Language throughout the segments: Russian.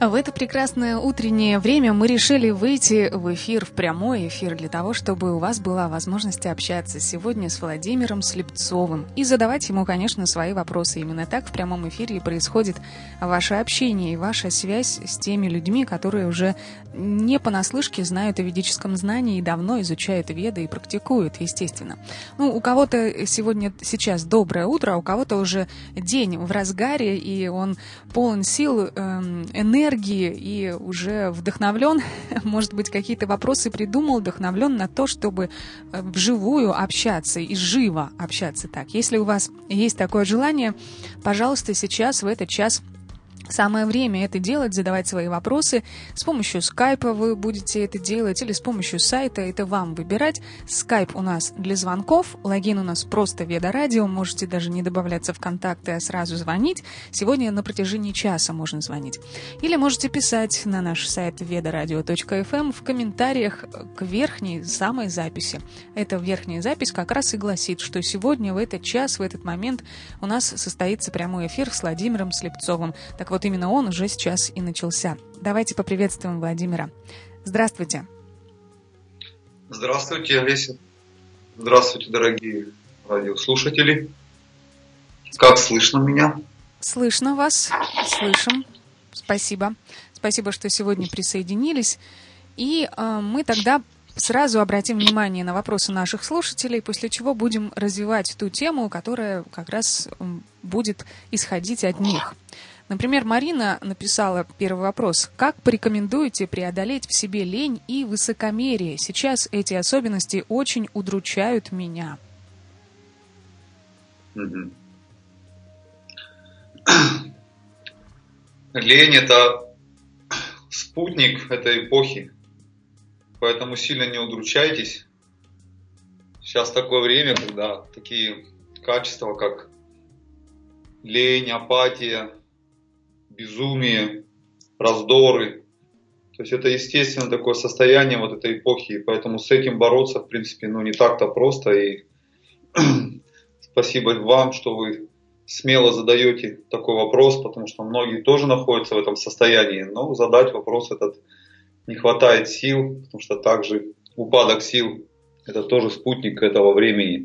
В это прекрасное утреннее время мы решили выйти в эфир, в прямой эфир, для того, чтобы у вас была возможность общаться сегодня с Владимиром Слепцовым и задавать ему, конечно, свои вопросы. Именно так в прямом эфире и происходит ваше общение и ваша связь с теми людьми, которые уже не понаслышке знают о ведическом знании и давно изучают веды и практикуют, естественно. У кого-то сейчас доброе утро, а у кого-то уже день в разгаре, и он полон сил, энергии, и уже вдохновлен, может быть, какие-то вопросы придумал, вдохновлен на то, чтобы вживую общаться и живо общаться так. Если у вас есть такое желание, пожалуйста, сейчас, в этот час, самое время это делать, задавать свои вопросы. С помощью скайпа вы будете это делать или с помощью сайта, это вам выбирать. Скайп у нас для звонков, логин у нас просто Веда Радио, можете даже не добавляться в контакты, а сразу звонить. Сегодня на протяжении часа можно звонить. Или можете писать на наш сайт vedaradio.fm в комментариях к верхней самой записи. Эта верхняя запись как раз и гласит, что сегодня в этот час, в этот момент у нас состоится прямой эфир с Владимиром Слепцовым. Так вот, именно он уже сейчас и начался. Давайте поприветствуем Владимира. Здравствуйте. Здравствуйте, Олеся. Здравствуйте, дорогие радиослушатели. Как слышно меня? Слышно вас, слышим. Спасибо. Спасибо, что сегодня присоединились. И мы тогда сразу обратим внимание на вопросы наших слушателей, после чего будем развивать ту тему, которая как раз будет исходить от них. Например, Марина написала первый вопрос. Как порекомендуете преодолеть в себе лень и высокомерие? Сейчас эти особенности очень удручают меня. Лень – это спутник этой эпохи, поэтому сильно не удручайтесь. Сейчас такое время, когда такие качества, как лень, апатия, безумие, раздоры. То есть это естественно такое состояние вот этой эпохи, и поэтому с этим бороться, в принципе, не так-то просто. И спасибо вам, что вы смело задаете такой вопрос, потому что многие тоже находятся в этом состоянии, но задать вопрос этот не хватает сил, потому что также упадок сил – это тоже спутник этого времени.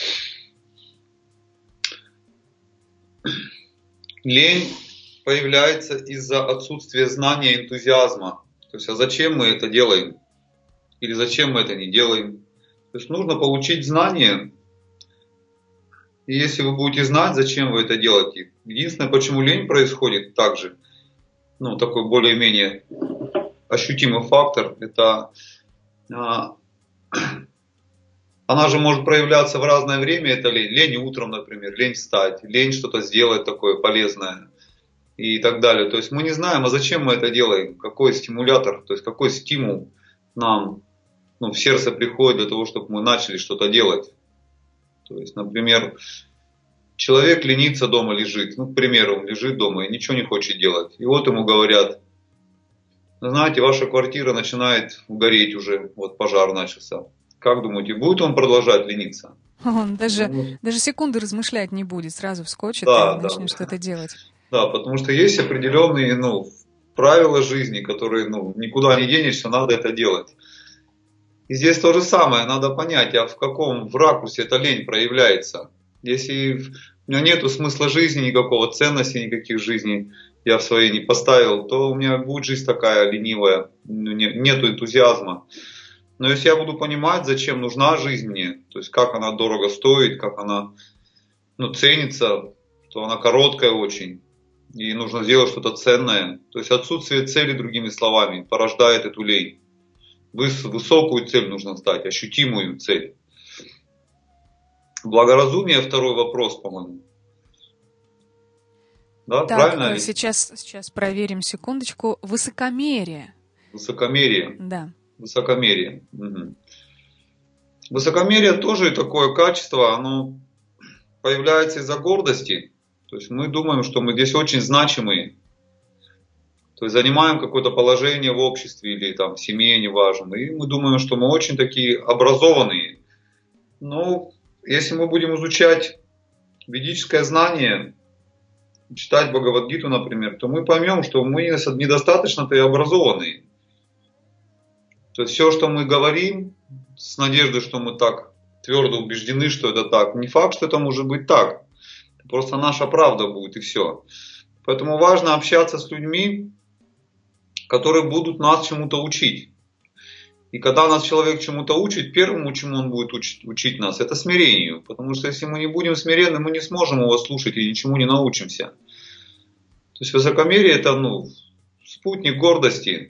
Лень появляется из-за отсутствия знания и энтузиазма. То есть, а зачем мы это делаем? Или зачем мы это не делаем? То есть, нужно получить знания. И если вы будете знать, зачем вы это делаете. Единственное, почему лень происходит также, такой более-менее ощутимый фактор, это она же может проявляться в разное время, это лень. Лень утром, например, лень встать, лень что-то сделать такое полезное. И так далее. То есть мы не знаем, а зачем мы это делаем, какой стимулятор, то есть какой стимул нам в сердце приходит для того, чтобы мы начали что-то делать. То есть, например, человек ленится дома, лежит, к примеру, он лежит дома и ничего не хочет делать. И вот ему говорят, знаете, ваша квартира начинает гореть уже, вот пожар начался. Как думаете, будет он продолжать лениться? Он даже секунды размышлять не будет, сразу вскочит и начнет что-то делать. Да, потому что есть определенные правила жизни, которые никуда не денешься, надо это делать. И здесь то же самое, надо понять, а в каком ракурсе эта лень проявляется. Если у меня нету смысла жизни никакого, ценности никаких жизни я в своей не поставил, то у меня будет жизнь такая ленивая, нету энтузиазма. Но если я буду понимать, зачем нужна жизнь мне, то есть как она дорого стоит, как она ценится, то она короткая очень. И нужно сделать что-то ценное. То есть отсутствие цели, другими словами, порождает эту лень. Высокую цель нужно ставить, ощутимую цель. Благоразумие, второй вопрос, по-моему. Да, так, правильно? Сейчас проверим, секундочку. Высокомерие. Высокомерие. Да. Высокомерие. Угу. Высокомерие тоже такое качество, оно появляется из-за гордости. То есть мы думаем, что мы здесь очень значимые. То есть занимаем какое-то положение в обществе или в семье, неважно. И мы думаем, что мы очень такие образованные. Но если мы будем изучать ведическое знание, читать Бхагавад-гиту, например, то мы поймем, что мы недостаточно-то и образованные. То есть все, что мы говорим, с надеждой, что мы так твердо убеждены, что это так, не факт, что это может быть так. Просто наша правда будет, и все. Поэтому важно общаться с людьми, которые будут нас чему-то учить. И когда нас человек чему-то учит, первому, чему он будет учить нас, это смирению. Потому что если мы не будем смиренны, мы не сможем его слушать и ничему не научимся. То есть высокомерие это спутник гордости.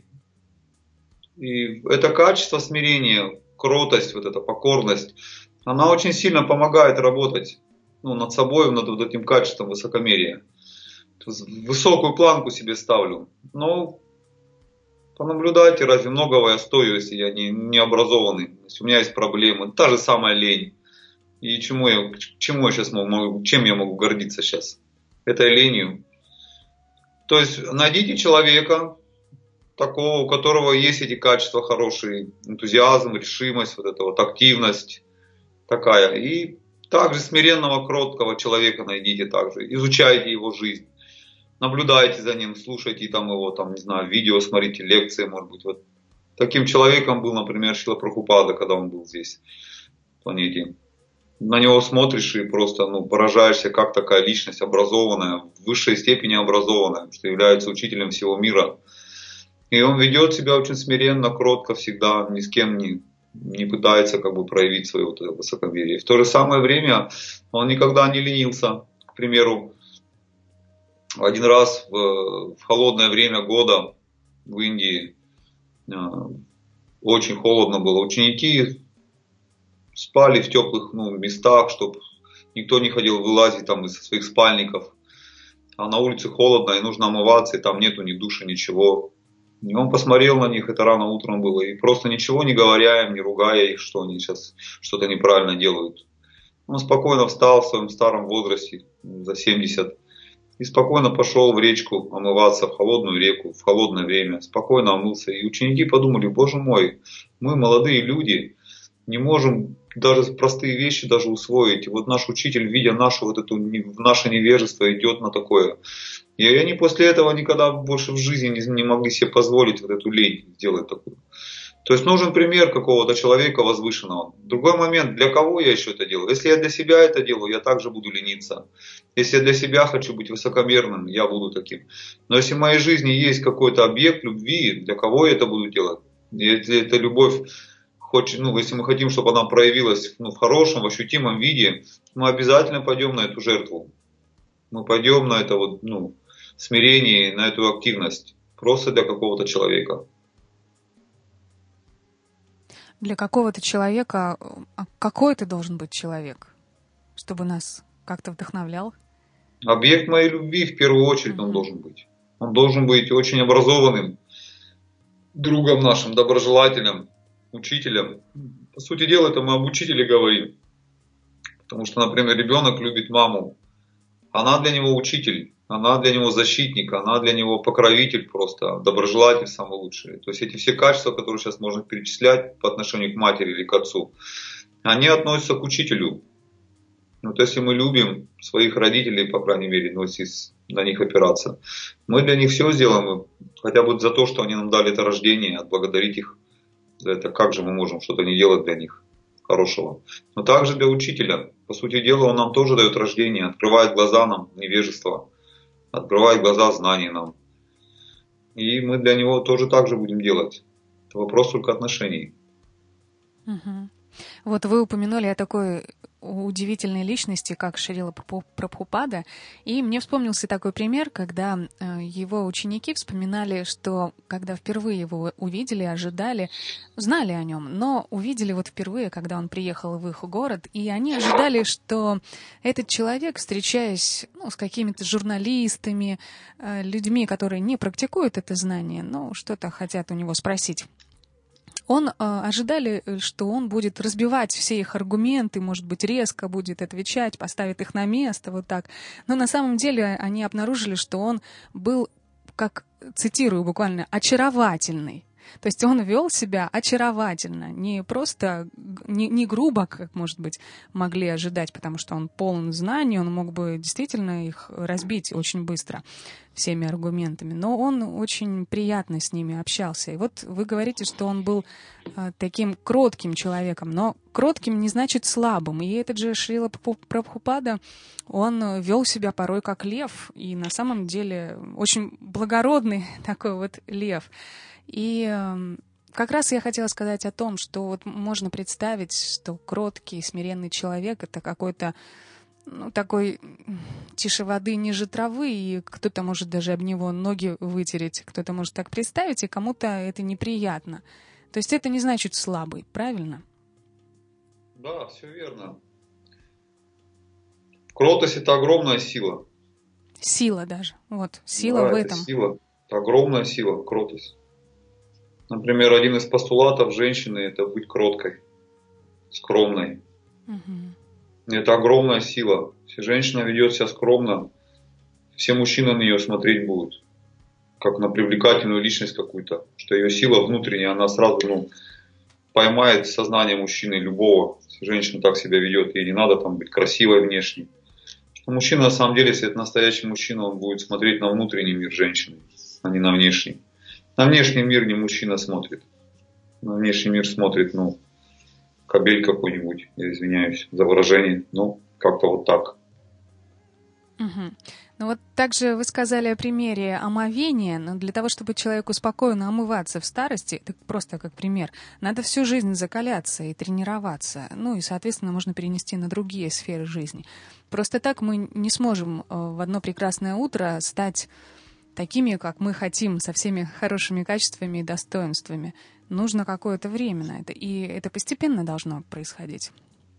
И это качество смирения, кротость, вот эта покорность, она очень сильно помогает работать над собой, над вот этим качеством высокомерия. То есть высокую планку себе ставлю. Но понаблюдайте, разве многого я стою, если я не образованный, если у меня есть проблемы. Та же самая лень. И чем я сейчас чем я могу гордиться сейчас? Этой ленью. То есть найдите человека, такого, у которого есть эти качества хорошие, энтузиазм, решимость, вот эта вот активность такая. И также смиренного, кроткого человека найдите также. Изучайте его жизнь. Наблюдайте за ним, слушайте там его, не знаю, видео, смотрите, лекции, может быть. Вот таким человеком был, например, Шрила Прабхупада, когда он был здесь, на планете. На него смотришь и просто поражаешься, как такая личность образованная, в высшей степени образованная, что является учителем всего мира. И он ведет себя очень смиренно, кротко всегда, ни с кем не пытается проявить свое вот это высокомерие. В то же самое время он никогда не ленился. К примеру, один раз в холодное время года в Индии очень холодно было. Ученики спали в теплых местах, чтобы никто не ходил вылазить из своих спальников. А на улице холодно и нужно омываться, и там нету ни душа, ничего. И он посмотрел на них, это рано утром было, и просто ничего не говоря им, не ругая их, что они сейчас что-то неправильно делают. Он спокойно встал в своем старом возрасте, за 70, и спокойно пошел в речку омываться, в холодную реку, в холодное время, спокойно омылся. И ученики подумали: боже мой, мы молодые люди, не можем даже простые вещи даже усвоить. И вот наш учитель, видя наше невежество, идет на такое. И они после этого никогда больше в жизни не могли себе позволить вот эту лень сделать такую. То есть нужен пример какого-то человека возвышенного. Другой момент, для кого я еще это делаю? Если я для себя это делаю, я также буду лениться. Если я для себя хочу быть высокомерным, я буду таким. Но если в моей жизни есть какой-то объект любви, для кого я это буду делать? Если эта любовь если мы хотим, чтобы она проявилась в хорошем, в ощутимом виде, мы обязательно пойдем на эту жертву. Мы пойдем на это смирение, на эту активность. Просто для какого-то человека. Для какого-то человека, какой это должен быть человек, чтобы нас как-то вдохновлял? Объект моей любви в первую очередь он должен быть. Он должен быть очень образованным, другом нашим, доброжелателем, учителем. По сути дела, это мы об учителе говорим. Потому что, например, ребенок любит маму. Она для него учитель, она для него защитник, она для него покровитель просто, доброжелатель самый лучший. То есть эти все качества, которые сейчас можно перечислять по отношению к матери или к отцу, они относятся к учителю. Вот если мы любим своих родителей, по крайней мере, если на них опираться, мы для них все сделаем, хотя бы за то, что они нам дали это рождение, отблагодарить их за это. Как же мы можем что-то не делать для них хорошего? Но также для учителя. По сути дела, он нам тоже дает рождение, открывает глаза нам невежества, открывает глаза знаний нам. И мы для него тоже так же будем делать. Это вопрос только отношений. Угу. Вот вы упомянули о такой удивительной личности, как Шрила Прабхупада, и мне вспомнился такой пример, когда его ученики вспоминали, что когда впервые его увидели, ожидали, знали о нем, но увидели впервые, когда он приехал в их город, и они ожидали, что этот человек, встречаясь с какими-то журналистами, людьми, которые не практикуют это знание, но что-то хотят у него спросить, ожидали, что он будет разбивать все их аргументы, может быть, резко будет отвечать, поставит их на место, вот так. Но на самом деле они обнаружили, что он был, как, цитирую буквально, очаровательный. То есть он вел себя очаровательно, не просто, не грубо, как, может быть, могли ожидать, потому что он полон знаний, он мог бы действительно их разбить очень быстро всеми аргументами, но он очень приятно с ними общался. И вот вы говорите, что он был таким кротким человеком, но кротким не значит слабым. И этот же Шрила Прабхупада, он вел себя порой как лев, и на самом деле очень благородный такой вот лев. И как раз я хотела сказать о том, что вот можно представить, что кроткий, смиренный человек — это какой-то такой тише воды, ниже травы, и кто-то может даже об него ноги вытереть, кто-то может так представить, и кому-то это неприятно. То есть это не значит слабый, правильно? Да, все верно. Кротость — это огромная сила. Сила даже. Вот, сила Да, в это этом. сила. Это огромная сила, кротость. Например, один из постулатов женщины — это быть кроткой, скромной. Угу. Это огромная сила. Если женщина ведет себя скромно, все мужчины на нее смотреть будут, как на привлекательную личность какую-то. Что ее сила внутренняя, она сразу поймает сознание мужчины любого. Если женщина так себя ведет, ей не надо там быть красивой внешне. Что мужчина, на самом деле, если это настоящий мужчина, он будет смотреть на внутренний мир женщины, а не на внешний. На внешний мир не мужчина смотрит. На внешний мир смотрит, кобель какой-нибудь, я извиняюсь за выражение, как-то вот так. Угу. Ну вот также вы сказали о примере омовения, но для того, чтобы человеку спокойно омываться в старости, так просто как пример, надо всю жизнь закаляться и тренироваться, и, соответственно, можно перенести на другие сферы жизни. Просто так мы не сможем в одно прекрасное утро стать такими, как мы хотим, со всеми хорошими качествами и достоинствами. Нужно какое-то время на это, и это постепенно должно происходить.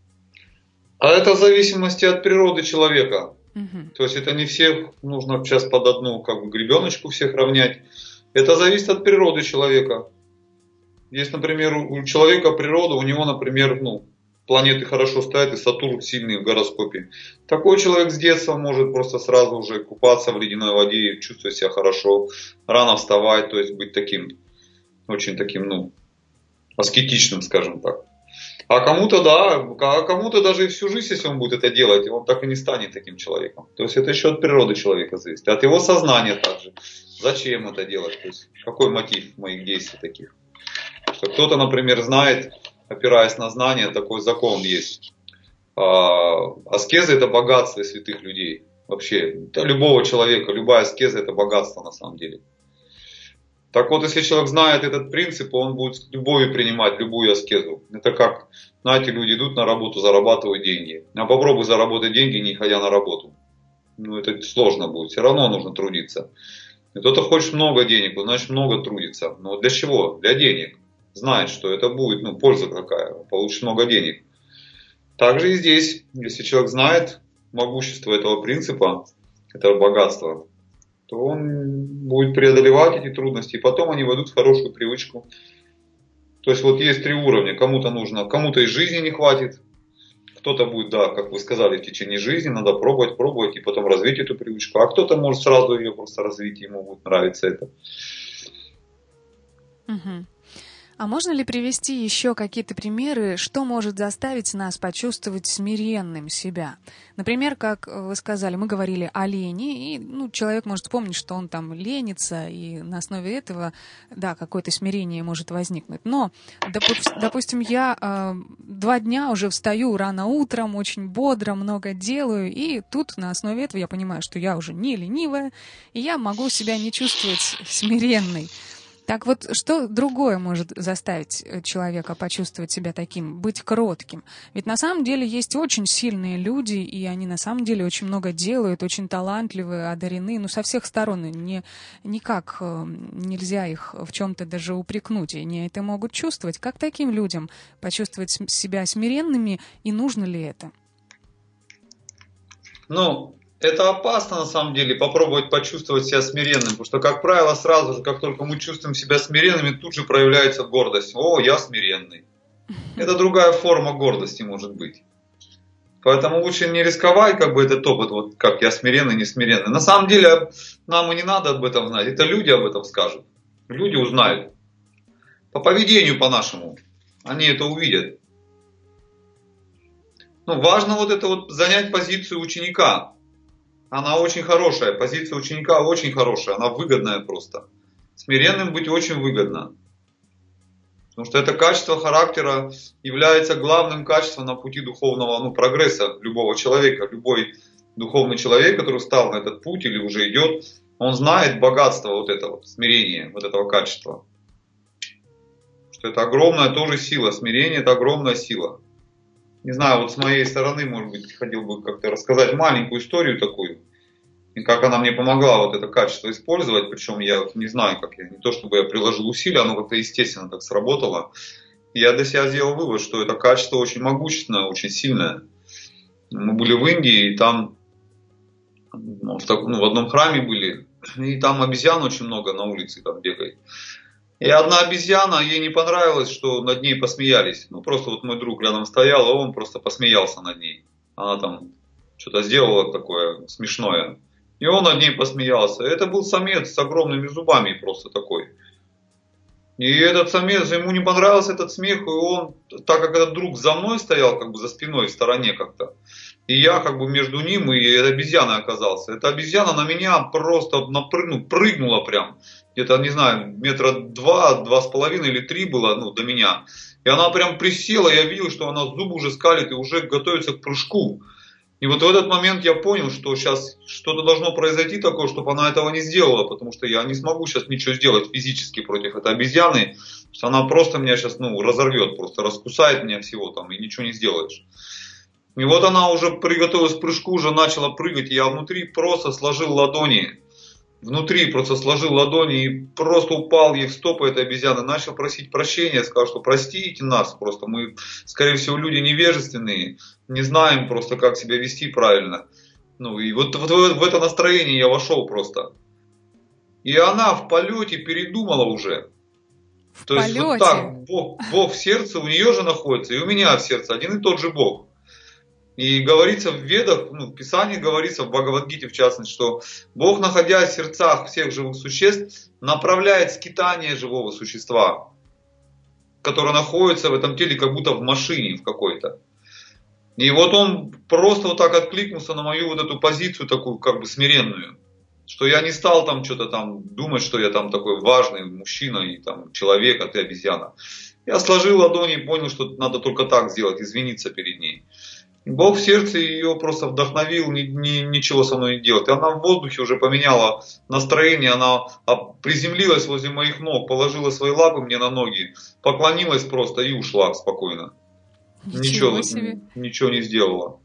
А это в зависимости от природы человека. Угу. То есть это не всех нужно сейчас под одну гребеночку всех равнять. Это зависит от природы человека. Есть, например, у человека природа, у него, например, планеты хорошо стоят, и Сатурн сильный в гороскопе. Такой человек с детства может просто сразу уже купаться в ледяной воде и чувствовать себя хорошо, рано вставать, то есть быть таким, очень таким, аскетичным, скажем так. А кому-то, кому-то даже и всю жизнь, если он будет это делать, он так и не станет таким человеком. То есть это еще от природы человека зависит, от его сознания также. Зачем это делать? То есть какой мотив моих действий таких? Что кто-то, например, знает, опираясь на знания, такой закон есть. Аскеза — это богатство святых людей. Вообще, это любого человека, любая аскеза — это богатство на самом деле. Так вот, если человек знает этот принцип, он будет с любовью принимать любую аскезу. Это как, знаете, люди идут на работу, зарабатывают деньги. А попробуй заработать деньги, не ходя на работу. Это сложно будет, все равно нужно трудиться. И кто-то хочет много денег, значит много трудится. Но для чего? Для денег. Знает, что это будет, польза какая, получит много денег. Также и здесь, если человек знает могущество этого принципа, этого богатства, то он будет преодолевать эти трудности, и потом они войдут в хорошую привычку. То есть вот есть 3 уровня. Кому-то нужно, кому-то из жизни не хватит, кто-то будет, как вы сказали, в течение жизни надо пробовать, и потом развить эту привычку. А кто-то может сразу ее просто развить, ему будет нравиться это. Угу. А можно ли привести еще какие-то примеры, что может заставить нас почувствовать смиренным себя? Например, как вы сказали, мы говорили о лени, и человек может вспомнить, что он там ленится, и на основе этого, какое-то смирение может возникнуть. Но, допустим, я 2 дня уже встаю рано утром, очень бодро, много делаю, и тут на основе этого я понимаю, что я уже не ленивая, и я могу себя не чувствовать смиренной. Так вот, что другое может заставить человека почувствовать себя таким, быть кротким? Ведь на самом деле есть очень сильные люди, и они на самом деле очень много делают, очень талантливые, одарены, со всех сторон. Никак нельзя их в чем-то даже упрекнуть, и они это могут чувствовать. Как таким людям почувствовать себя смиренными, и нужно ли это? Это опасно на самом деле, попробовать почувствовать себя смиренным, потому что, как правило, сразу же, как только мы чувствуем себя смиренными, тут же проявляется гордость. О, я смиренный. Это другая форма гордости может быть. Поэтому лучше не рисковать этот опыт, как я смиренный, не смиренный. На самом деле нам и не надо об этом знать, это люди об этом скажут. Люди узнают. по поведению по нашему. Они это увидят. Ну, важно вот это вот занять позицию ученика. Она очень хорошая, позиция ученика очень хорошая, она выгодная просто. Смиренным быть очень выгодно. Потому что это качество характера является главным качеством на пути духовного прогресса любого человека. Любой духовный человек, который встал на этот путь или уже идет, он знает богатство вот этого смирения, вот этого качества. Что это огромная тоже сила, смирение это огромная сила. Не знаю, вот с моей стороны, может быть, хотел бы как-то рассказать маленькую историю такую. И как она мне помогла вот это качество использовать. Причем я не знаю, как я, не то чтобы я приложил усилия, оно как-то естественно так сработало. И я для себя сделал вывод, что это качество очень могущественное, очень сильное. Мы были в Индии, и там в одном храме были, и там обезьян очень много на улице там бегает. И одна обезьяна, ей не понравилось, что над ней посмеялись. Ну, просто вот мой друг рядом стоял, а он просто посмеялся над ней. Она там что-то сделала такое смешное. И он над ней посмеялся. Это был самец с огромными зубами просто такой. И этот самец, ему не понравился этот смех, и он, так как этот друг за мной стоял, как бы за спиной, в стороне как-то, и я как бы между ним и обезьяной оказался. Эта обезьяна на меня просто прыгнула прям. Где-то, не знаю, метра 2,5 или 3 было до меня. И она прям присела, я видел, что она зубы уже скалит и уже готовится к прыжку. И вот в этот момент я понял, что сейчас что-то должно произойти такое, чтобы она этого не сделала, потому что я не смогу сейчас ничего сделать физически против этой обезьяны, что она просто меня сейчас разорвет, просто раскусает меня всего там и ничего не сделаешь. И вот она уже приготовилась к прыжку, уже начала прыгать, и я внутри просто сложил ладони. Внутри просто сложил ладони и просто упал ей в стопы этой обезьяны, начал просить прощения, сказал, что простите нас, просто мы, скорее всего, люди невежественные, не знаем просто, как себя вести правильно. И вот в это настроение я вошел просто. И она в полете передумала уже. То есть вот так, Бог в сердце у нее же находится, и у меня в сердце один и тот же Бог. И говорится в Ведах, в Писании говорится, в Бхагавад-гите в частности, что Бог, находясь в сердцах всех живых существ, направляет скитание живого существа, которое находится в этом теле как будто в машине в какой-то. И вот он просто вот так откликнулся на мою вот эту позицию такую как бы смиренную, что я не стал там что-то там думать, что я там такой важный мужчина и там человек, а ты обезьяна. Я сложил ладони и понял, что надо только так сделать, извиниться перед ней. Бог в сердце ее просто вдохновил ничего со мной не делать. И она в воздухе уже поменяла настроение, она приземлилась возле моих ног, положила свои лапы мне на ноги, поклонилась просто и ушла спокойно. Ничего не сделала.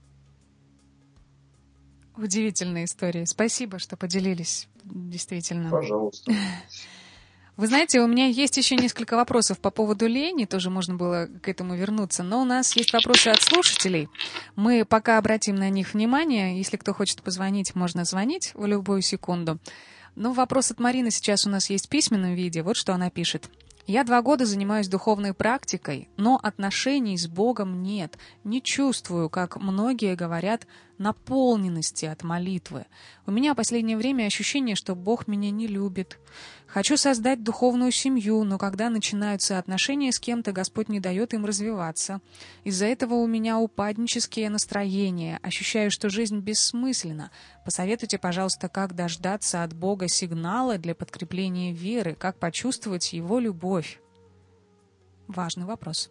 Удивительная история. Спасибо, что поделились. Действительно. Пожалуйста. Вы знаете, у меня есть еще несколько вопросов по поводу лени, тоже можно было к этому вернуться, но у нас есть вопросы от слушателей. Мы пока обратим на них внимание. Если кто хочет позвонить, можно звонить в любую секунду. Но вопрос от Марины сейчас у нас есть в письменном виде. Вот что она пишет. Я 2 года занимаюсь духовной практикой, но отношений с Богом нет. Не чувствую, как многие говорят, наполненности от молитвы. У меня в последнее время ощущение, что Бог меня не любит. Хочу создать духовную семью, но когда начинаются отношения с кем-то, Господь не дает им развиваться. Из-за этого у меня упаднические настроения. Ощущаю, что жизнь бессмысленна. Посоветуйте, пожалуйста, как дождаться от Бога сигнала для подкрепления веры, как почувствовать Его любовь. Важный вопрос.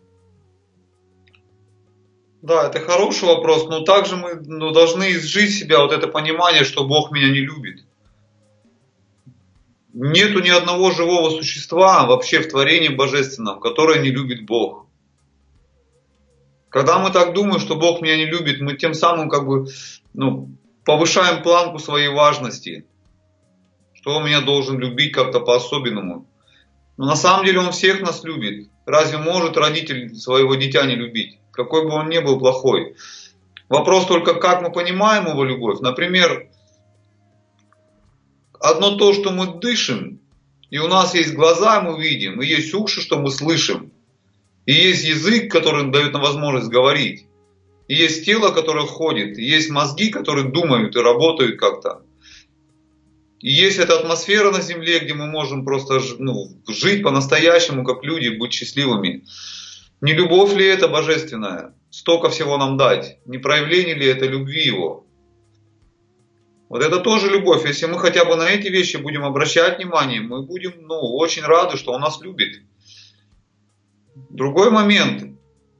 Да, это хороший вопрос, но также мы должны изжить себя вот это понимание, что Бог меня не любит. Нету ни одного живого существа вообще в творении божественном, которое не любит Бог. Когда мы так думаем, что Бог меня не любит, мы тем самым повышаем планку своей важности, что Он меня должен любить как-то по-особенному. Но на самом деле Он всех нас любит. Разве может родитель своего дитя не любить? Какой бы он ни был плохой. Вопрос только, как мы понимаем Его любовь. Например, одно то, что мы дышим, и у нас есть глаза, мы видим, и есть уши, что мы слышим, и есть язык, который дает нам возможность говорить, и есть тело, которое ходит, и есть мозги, которые думают и работают как-то. И есть эта атмосфера на земле, где мы можем просто жить по-настоящему, как люди, быть счастливыми. Не любовь ли это божественная? Столько всего нам дать. Не проявление ли это любви Его? Вот это тоже любовь. Если мы хотя бы на эти вещи будем обращать внимание, мы будем очень рады, что Он нас любит. Другой момент.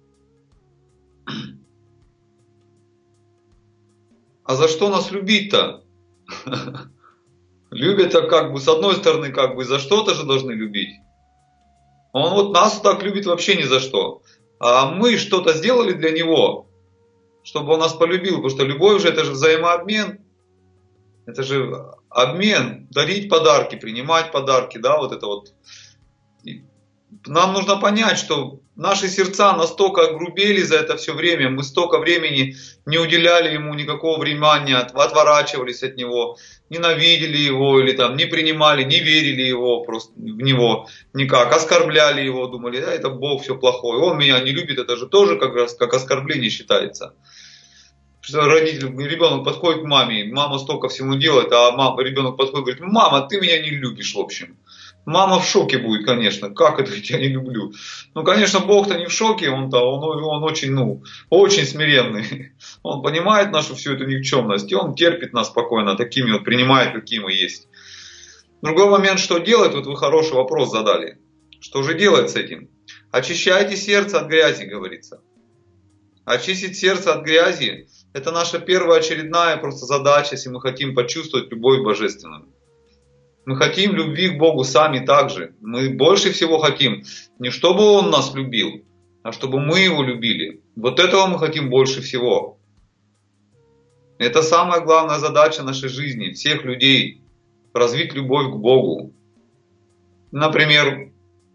А за что нас любить-то? Любят-то с одной стороны, за что-то же должны любить. Он вот нас так любит вообще ни за что. А мы что-то сделали для Него, чтобы Он нас полюбил. Потому что любовь же это же взаимообмен. Это же обмен. Дарить подарки, принимать подарки. Да, вот это вот. Нам нужно понять, что наши сердца настолько огрубели за это все время, мы столько времени не уделяли Ему никакого внимания, отворачивались от Него, ненавидели Его или не принимали, не верили Его, просто в Него никак, оскорбляли Его, думали, это Бог все плохое, Он меня не любит, это же тоже как раз как оскорбление считается. Ребенок подходит к маме, мама столько всему делает, а ребенок подходит и говорит, мама, ты меня не любишь в общем. Мама в шоке будет, конечно, как это я не люблю. Конечно, Бог-то не в шоке, он очень, очень смиренный. Он понимает нашу всю эту никчемность, и Он терпит нас спокойно, такими принимает, какие мы есть. Другой момент, что делать, вы хороший вопрос задали. Что же делать с этим? Очищайте сердце от грязи, говорится. Очистить сердце от грязи – это наша первоочередная просто задача, если мы хотим почувствовать любовь божественную. Мы хотим любви к Богу сами также. Мы больше всего хотим не чтобы Он нас любил, а чтобы мы Его любили. Вот этого мы хотим больше всего. Это самая главная задача нашей жизни, всех людей. Развить любовь к Богу. Например,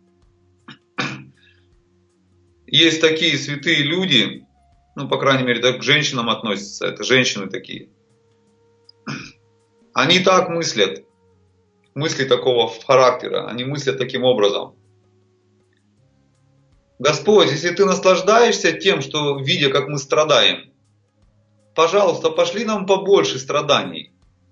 есть такие святые люди, по крайней мере, так к женщинам относятся, это женщины такие. Они так мыслят. Мысли такого характера, они мыслят таким образом. Господь, если Ты наслаждаешься тем, что видя, как мы страдаем, пожалуйста, пошли нам побольше страданий.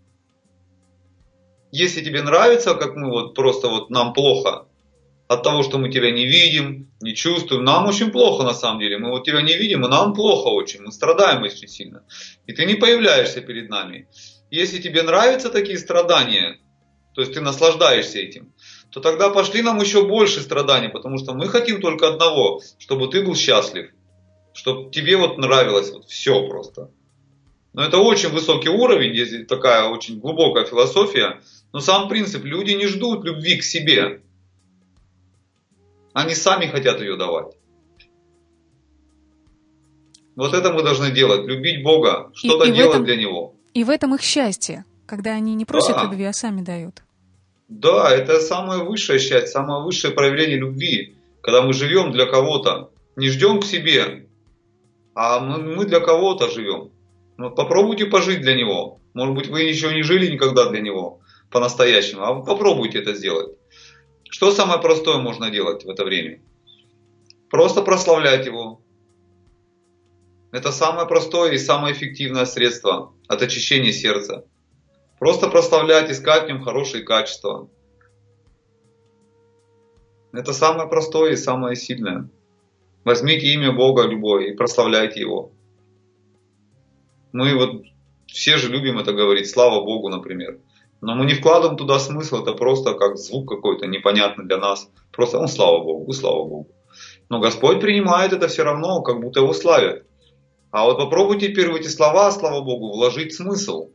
Если Тебе нравится, как мы нам плохо от того, что мы Тебя не видим, не чувствуем, нам очень плохо на самом деле. Мы Тебя не видим, и нам плохо очень, мы страдаем очень сильно. И Ты не появляешься перед нами. Если Тебе нравятся такие страдания, то есть Ты наслаждаешься этим, то тогда пошли нам еще больше страданий, потому что мы хотим только одного, чтобы Ты был счастлив, чтобы Тебе нравилось все просто. Но это очень высокий уровень, здесь такая очень глубокая философия, но сам принцип, люди не ждут любви к себе, они сами хотят ее давать. Вот это мы должны делать, любить Бога, что-то делать для Него. И в этом их счастье. Когда они не просят любви, а сами дают. Да, это самое высшее счастье, самое высшее проявление любви. Когда мы живем для кого-то. Не ждем к себе, а мы для кого-то живем. Попробуйте пожить для Него. Может быть, вы еще не жили никогда для Него по-настоящему, а вы попробуйте это сделать. Что самое простое можно делать в это время? Просто прославлять Его. Это самое простое и самое эффективное средство от очищения сердца. Просто прославлять, искать в нем хорошие качества. Это самое простое и самое сильное. Возьмите имя Бога любое и прославляйте Его. Мы все же любим это говорить, слава Богу, например. Но мы не вкладываем туда смысл, это просто как звук какой-то непонятный для нас. Просто слава Богу, слава Богу. Но Господь принимает это все равно, как будто Его славят. А попробуйте теперь в эти слова, слава Богу, вложить смысл.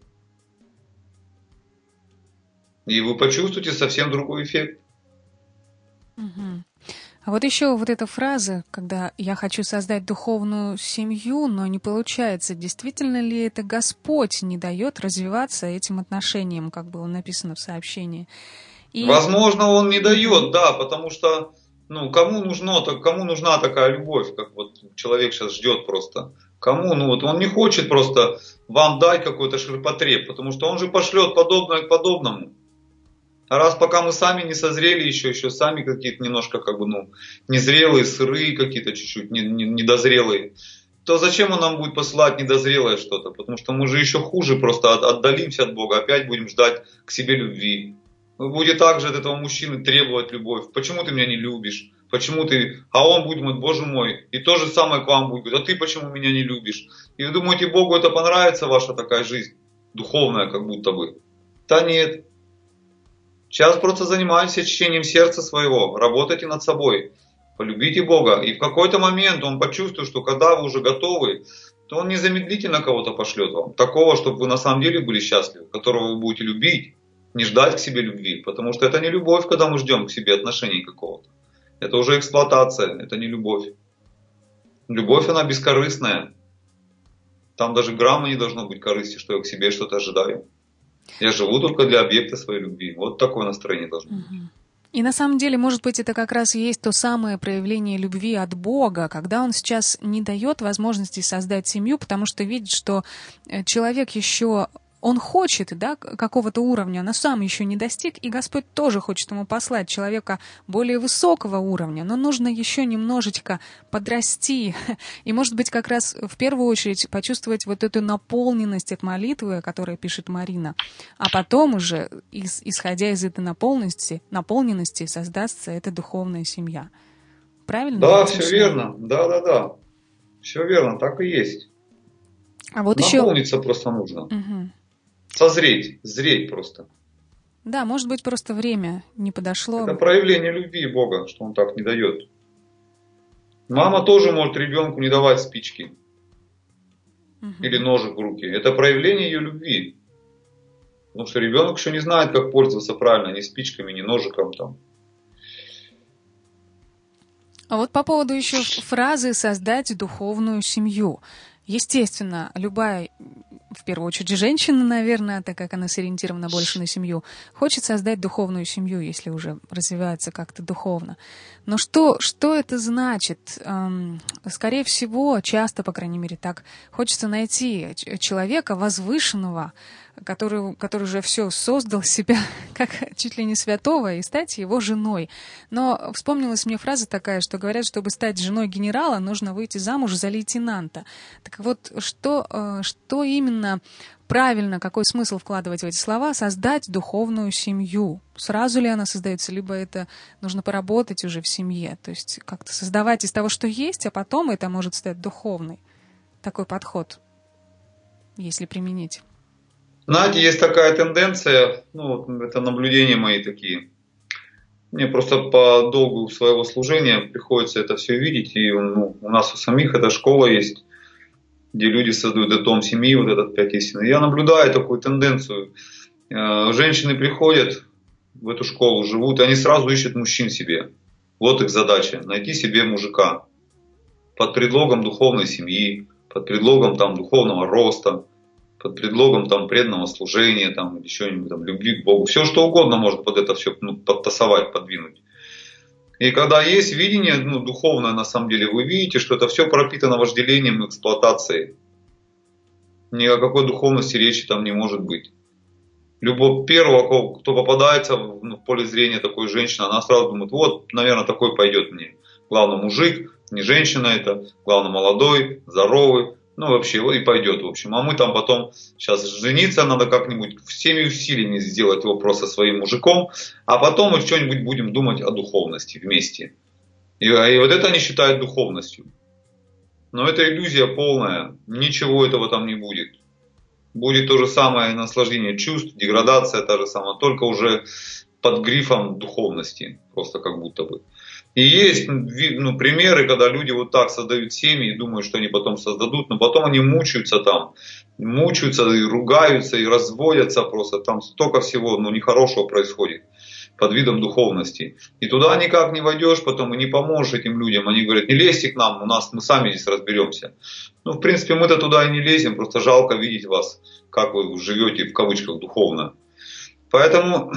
И вы почувствуете совсем другой эффект. Угу. А еще эта фраза, когда я хочу создать духовную семью, но не получается, действительно ли это Господь не дает развиваться этим отношениям, как было написано в сообщении? Возможно, Он не дает, да, потому что кому нужна такая любовь, как человек сейчас ждет просто. Кому? Он не хочет просто вам дать какой-то ширпотреб, потому что Он же пошлет подобное к подобному. А раз пока мы сами не созрели еще сами какие-то немножко незрелые, сырые какие-то чуть-чуть, недозрелые, то зачем он нам будет посылать недозрелое что-то? Потому что мы же еще хуже, просто отдалимся от Бога, опять будем ждать к себе любви. Вы будете также от этого мужчины требовать любовь. Почему ты меня не любишь? Почему ты? А он будет думать, Боже мой, и то же самое к вам будет говорить, а ты почему меня не любишь? И вы думаете, Богу это понравится, ваша такая жизнь духовная, как будто бы? Да нет. Сейчас просто занимайтесь очищением сердца своего, работайте над собой, полюбите Бога. И в какой-то момент он почувствует, что когда вы уже готовы, то он незамедлительно кого-то пошлет вам. Такого, чтобы вы на самом деле были счастливы, которого вы будете любить, не ждать к себе любви. Потому что это не любовь, когда мы ждем к себе отношений какого-то. Это уже эксплуатация, это не любовь. Любовь, она бескорыстная. Там даже грамма не должно быть корысти, что я к себе что-то ожидаю. Я живу только для объекта своей любви. Вот такое настроение должно быть. И на самом деле, может быть, это как раз и есть то самое проявление любви от Бога, когда Он сейчас не дает возможности создать семью, потому что видит, что человек еще... Он хочет, да, какого-то уровня, но сам еще не достиг, и Господь тоже хочет ему послать человека более высокого уровня, но нужно еще немножечко подрасти, и, может быть, как раз в первую очередь почувствовать вот эту наполненность от молитвы, о которой пишет Марина, а потом уже, исходя из этой наполненности, создастся эта духовная семья. Правильно? Да, все верно, да, все верно, так и есть. А вот наполниться еще... просто нужно. Угу. Созреть, зреть просто. Да, может быть, просто время не подошло. Это проявление любви Бога, что Он так не дает. Мама тоже может ребенку не давать спички или ножик в руки. Это проявление ее любви. Потому что ребенок еще не знает, как пользоваться правильно ни спичками, ни ножиком там. А вот по поводу еще фразы «создать духовную семью». Естественно, любая, в первую очередь, женщина, наверное, так как она сориентирована больше на семью, хочет создать духовную семью, если уже развивается как-то духовно. Но что это значит? Скорее всего, часто, по крайней мере, так хочется найти человека возвышенного, который уже все создал себя как чуть ли не святого, и стать его женой. Но вспомнилась мне фраза такая, что говорят, чтобы стать женой генерала, нужно выйти замуж за лейтенанта. Так вот, что именно правильно, какой смысл вкладывать в эти слова? Создать духовную семью. Сразу ли она создается, либо это нужно поработать уже в семье? То есть как-то создавать из того, что есть, а потом это может стать духовной. Такой подход, если применить. Знаете, есть такая тенденция, это наблюдения мои такие. Мне просто по долгу своего служения приходится это все видеть. И у нас у самих эта школа есть, где люди создают этот дом семьи, вот этот 5 истин. Я наблюдаю такую тенденцию. Женщины приходят в эту школу, живут, и они сразу ищут мужчин себе. Вот их задача – найти себе мужика. Под предлогом духовной семьи, под предлогом духовного роста, под предлогом преданного служения, еще что-нибудь, любви к Богу. Все что угодно может под это все подтасовать, подвинуть. И когда есть видение духовное, на самом деле, вы видите, что это все пропитано вожделением и эксплуатацией. Ни о какой духовности речи там не может быть. Любого первого, кто попадается в поле зрения такой женщины, она сразу думает, вот, наверное, такой пойдет мне. Главное, мужик, не женщина это, главное, молодой, здоровый. Вообще, и пойдет, в общем. А мы потом, сейчас жениться надо как-нибудь, всеми усилиями сделать его просто своим мужиком, а потом мы что-нибудь будем думать о духовности вместе. И вот это они считают духовностью. Но это иллюзия полная, ничего этого там не будет. Будет то же самое наслаждение чувств, деградация та же самая, только уже под грифом духовности, просто как будто бы. И есть примеры, когда люди вот так создают семьи и думают, что они потом создадут, но потом они мучаются и ругаются, и разводятся просто, там столько всего нехорошего происходит под видом духовности. И туда никак не войдешь потом и не поможешь этим людям. Они говорят, не лезьте к нам, мы сами здесь разберемся. В принципе, мы-то туда и не лезем, просто жалко видеть вас, как вы живете, в кавычках, духовно. Поэтому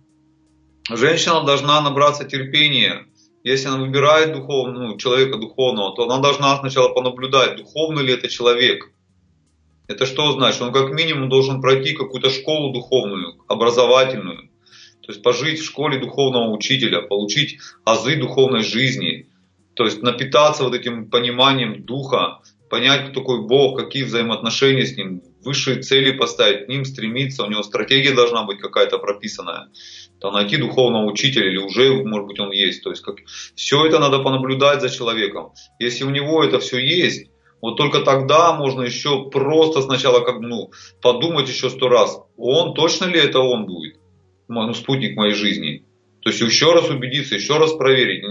женщина должна набраться терпения. Если она выбирает человека духовного, то она должна сначала понаблюдать, духовный ли это человек. Это что значит? Он как минимум должен пройти какую-то школу духовную, образовательную. То есть пожить в школе духовного учителя, получить азы духовной жизни. То есть напитаться вот этим пониманием духа, понять, кто такой Бог, какие взаимоотношения с Ним, высшие цели поставить, к ним стремиться, у него стратегия должна быть какая-то прописанная. Там, найти духовного учителя, или уже, может быть, он есть. То есть, все это надо понаблюдать за человеком. Если у него это все есть, вот только тогда можно еще просто сначала подумать еще 100 раз, он точно ли это он будет, спутник моей жизни. То есть еще раз убедиться, еще раз проверить,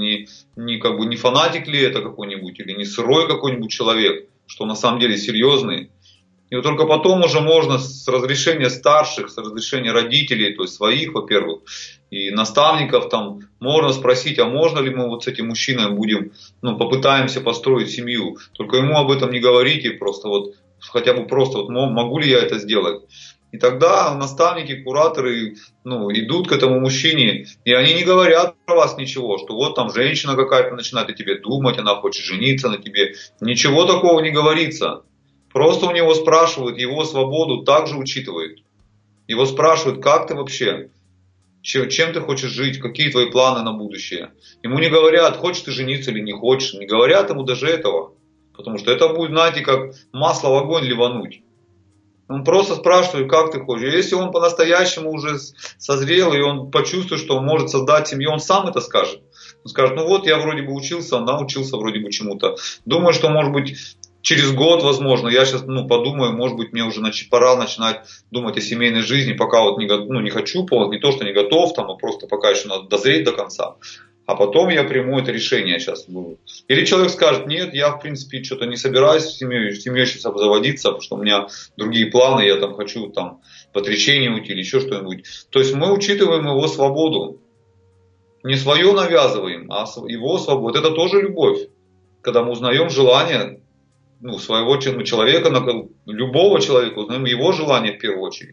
не фанатик ли это какой-нибудь, или не сырой какой-нибудь человек, что на самом деле серьезный. И вот только потом уже можно с разрешения старших, с разрешения родителей, то есть своих, во-первых, и наставников, там, можно спросить, а можно ли мы вот с этим мужчиной будем, попытаемся построить семью. Только ему об этом не говорите, просто хотя бы просто, могу ли я это сделать. И тогда наставники, кураторы, идут к этому мужчине, и они не говорят про вас ничего, что вот там женщина какая-то начинает о тебе думать, она хочет жениться на тебе. Ничего такого не говорится. Просто у него спрашивают, его свободу также учитывают. Его спрашивают, как ты вообще, чем ты хочешь жить, какие твои планы на будущее. Ему не говорят, хочешь ты жениться или не хочешь. Не говорят ему даже этого. Потому что это будет, знаете, как масло в огонь ливануть. Он просто спрашивает, как ты хочешь. Если он по-настоящему уже созрел, и он почувствует, что он может создать семью, он сам это скажет. Он скажет, я вроде бы учился, он научился вроде бы чему-то. Думаю, что, может быть, через год, возможно, я сейчас подумаю, может быть, мне уже пора начинать думать о семейной жизни, пока не хочу, не то, что не готов, а просто пока еще надо дозреть до конца. А потом я приму это решение сейчас. Или человек скажет, нет, я в принципе что-то не собираюсь семьей сейчас обзаводиться, потому что у меня другие планы, я там хочу в отречение уйти или еще что-нибудь. То есть мы учитываем его свободу. Не свое навязываем, а его свободу. Это тоже любовь. Когда мы узнаем желание своего человека, любого человека, узнаем его желание в первую очередь.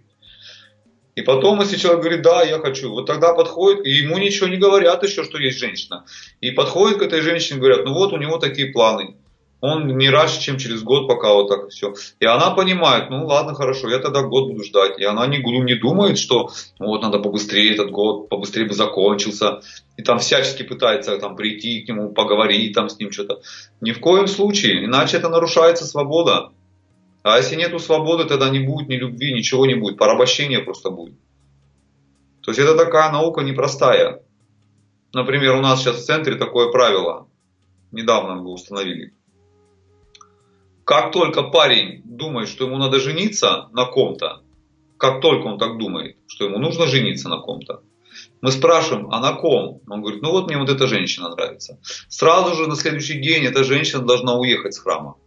И потом, если человек говорит, да, я хочу, вот тогда подходит, и ему ничего не говорят еще, что есть женщина. И подходит к этой женщине, говорят, у него такие планы. Он не раньше, чем через год, пока вот так все. И она понимает, ладно, хорошо, я тогда год буду ждать. И она не думает, что надо побыстрее этот год, побыстрее бы закончился. И там всячески пытается прийти к нему, поговорить с ним что-то. Ни в коем случае, иначе это нарушается свобода. А если нету свободы, тогда не будет ни любви, ничего не будет, порабощение просто будет. То есть это такая наука непростая. Например, у нас сейчас в центре такое правило, недавно мы установили. Как только парень думает, что ему надо жениться на ком-то, как только он так думает, что ему нужно жениться на ком-то, мы спрашиваем, а на ком? Он говорит, мне вот эта женщина нравится. Сразу же на следующий день эта женщина должна уехать с храма.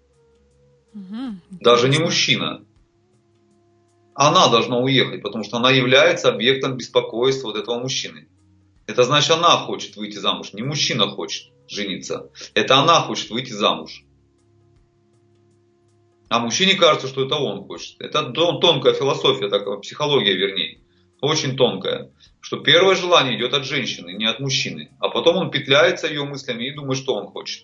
Даже не мужчина. Она должна уехать, потому что она является объектом беспокойства вот этого мужчины. Это значит, она хочет выйти замуж. Не мужчина хочет жениться. Это она хочет выйти замуж. А мужчине кажется, что это он хочет. Это тонкая философия, такая, психология вернее. Очень тонкая. Что первое желание идет от женщины, не от мужчины. А потом он петляется ее мыслями и думает, что он хочет.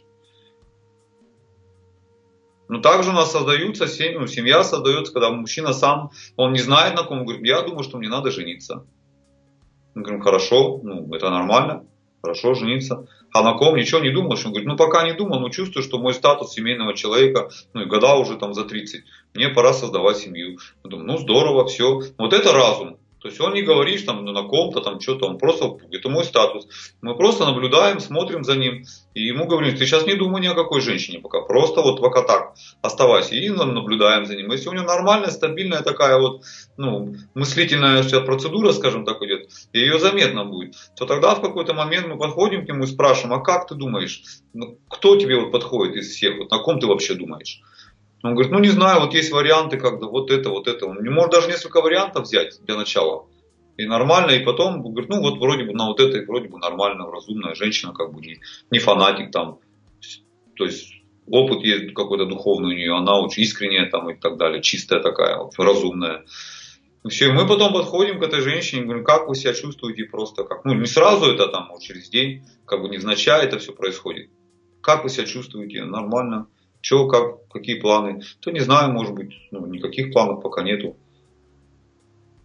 Но также у нас создаются семья создается, когда мужчина сам, он не знает на ком, он говорит, я думаю, что мне надо жениться. Мы говорим, хорошо, это нормально, хорошо жениться. А на ком ничего не думаешь? Он говорит, пока не думал, но чувствую, что мой статус семейного человека, и года уже за 30, мне пора создавать семью. Я думаю, здорово, все. Вот это разум. То есть он не говорит на ком-то, что-то, он просто, это мой статус. Мы просто наблюдаем, смотрим за ним, и ему говорим, ты сейчас не думай ни о какой женщине пока, просто пока так оставайся, и наблюдаем за ним. Если у него нормальная, стабильная такая мыслительная процедура, скажем так, идет, и ее заметно будет, то тогда в какой-то момент мы подходим к нему и спрашиваем, а как ты думаешь, кто тебе подходит из всех, на ком ты вообще думаешь? Он говорит, не знаю, есть варианты, вот это. Он не может даже несколько вариантов взять для начала. И нормально, и потом говорит, вроде бы на этой, вроде бы нормально, разумная женщина, не фанатик То есть опыт есть какой-то духовный у нее, она очень искренняя и так далее, чистая такая, разумная. И все, и мы потом подходим к этой женщине, говорим, как вы себя чувствуете просто, не сразу это может через день, невзначай это все происходит. Как вы себя чувствуете? Нормально. Какие планы? То не знаю, может быть, никаких планов пока нету.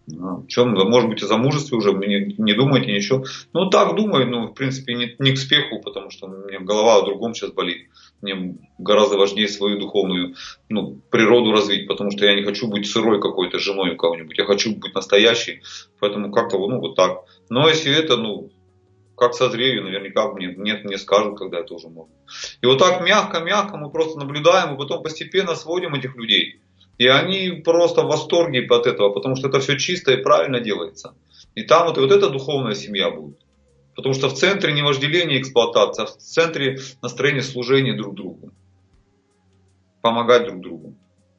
Чем, может быть, о замужестве уже не думаете ничего. Ну, так думаю, но, в принципе, не к спеху, потому что у меня голова о другом сейчас болит. Мне гораздо важнее свою духовную природу развить, потому что я не хочу быть сырой какой-то женой у кого-нибудь. Я хочу быть настоящей, поэтому как-то вот так. Но если это, как созрею, наверняка мне скажут, когда это уже можно. И вот так мягко-мягко мы просто наблюдаем, и потом постепенно сводим этих людей. И они просто в восторге от этого, потому что это все чисто и правильно делается. И там вот эта духовная семья будет. Потому что в центре не вожделение и эксплуатация, а в центре настроение служения друг другу. Помогать друг другу.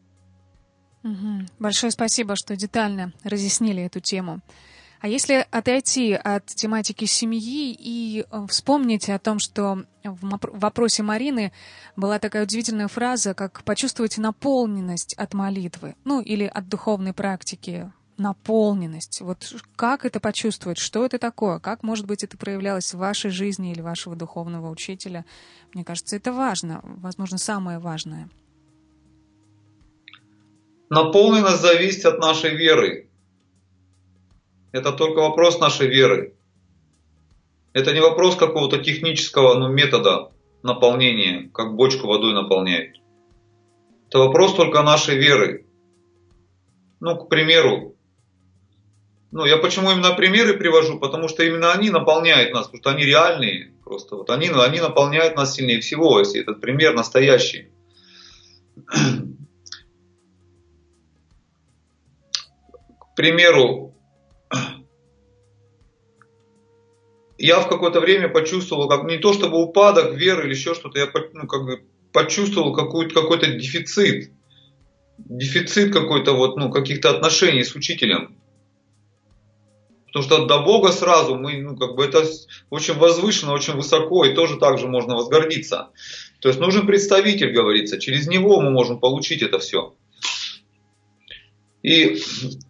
Большое спасибо, что детально разъяснили эту тему. А если отойти от тематики семьи и вспомнить о том, что в вопросе Марины была такая удивительная фраза, как почувствовать наполненность от молитвы, или от духовной практики, наполненность. Вот как это почувствовать? Что это такое? Как, может быть, это проявлялось в вашей жизни или вашего духовного учителя? Мне кажется, это важно, возможно, самое важное. Наполненность зависит от нашей веры. Это только вопрос нашей веры. Это не вопрос какого-то технического метода наполнения, как бочку водой наполняют. Это вопрос только нашей веры. К примеру, я почему именно примеры привожу? Потому что именно они наполняют нас, потому что они реальные. Просто вот они наполняют нас сильнее всего, если этот пример настоящий. К примеру, я в какое-то время почувствовал, как не то чтобы упадок веры или еще что-то, я почувствовал какой-то дефицит. Дефицит какой-то каких-то отношений с учителем. Потому что до Бога сразу это очень возвышенно, очень высоко, и тоже так же можно возгордиться. То есть нужен представитель, говорится, через него мы можем получить это все. И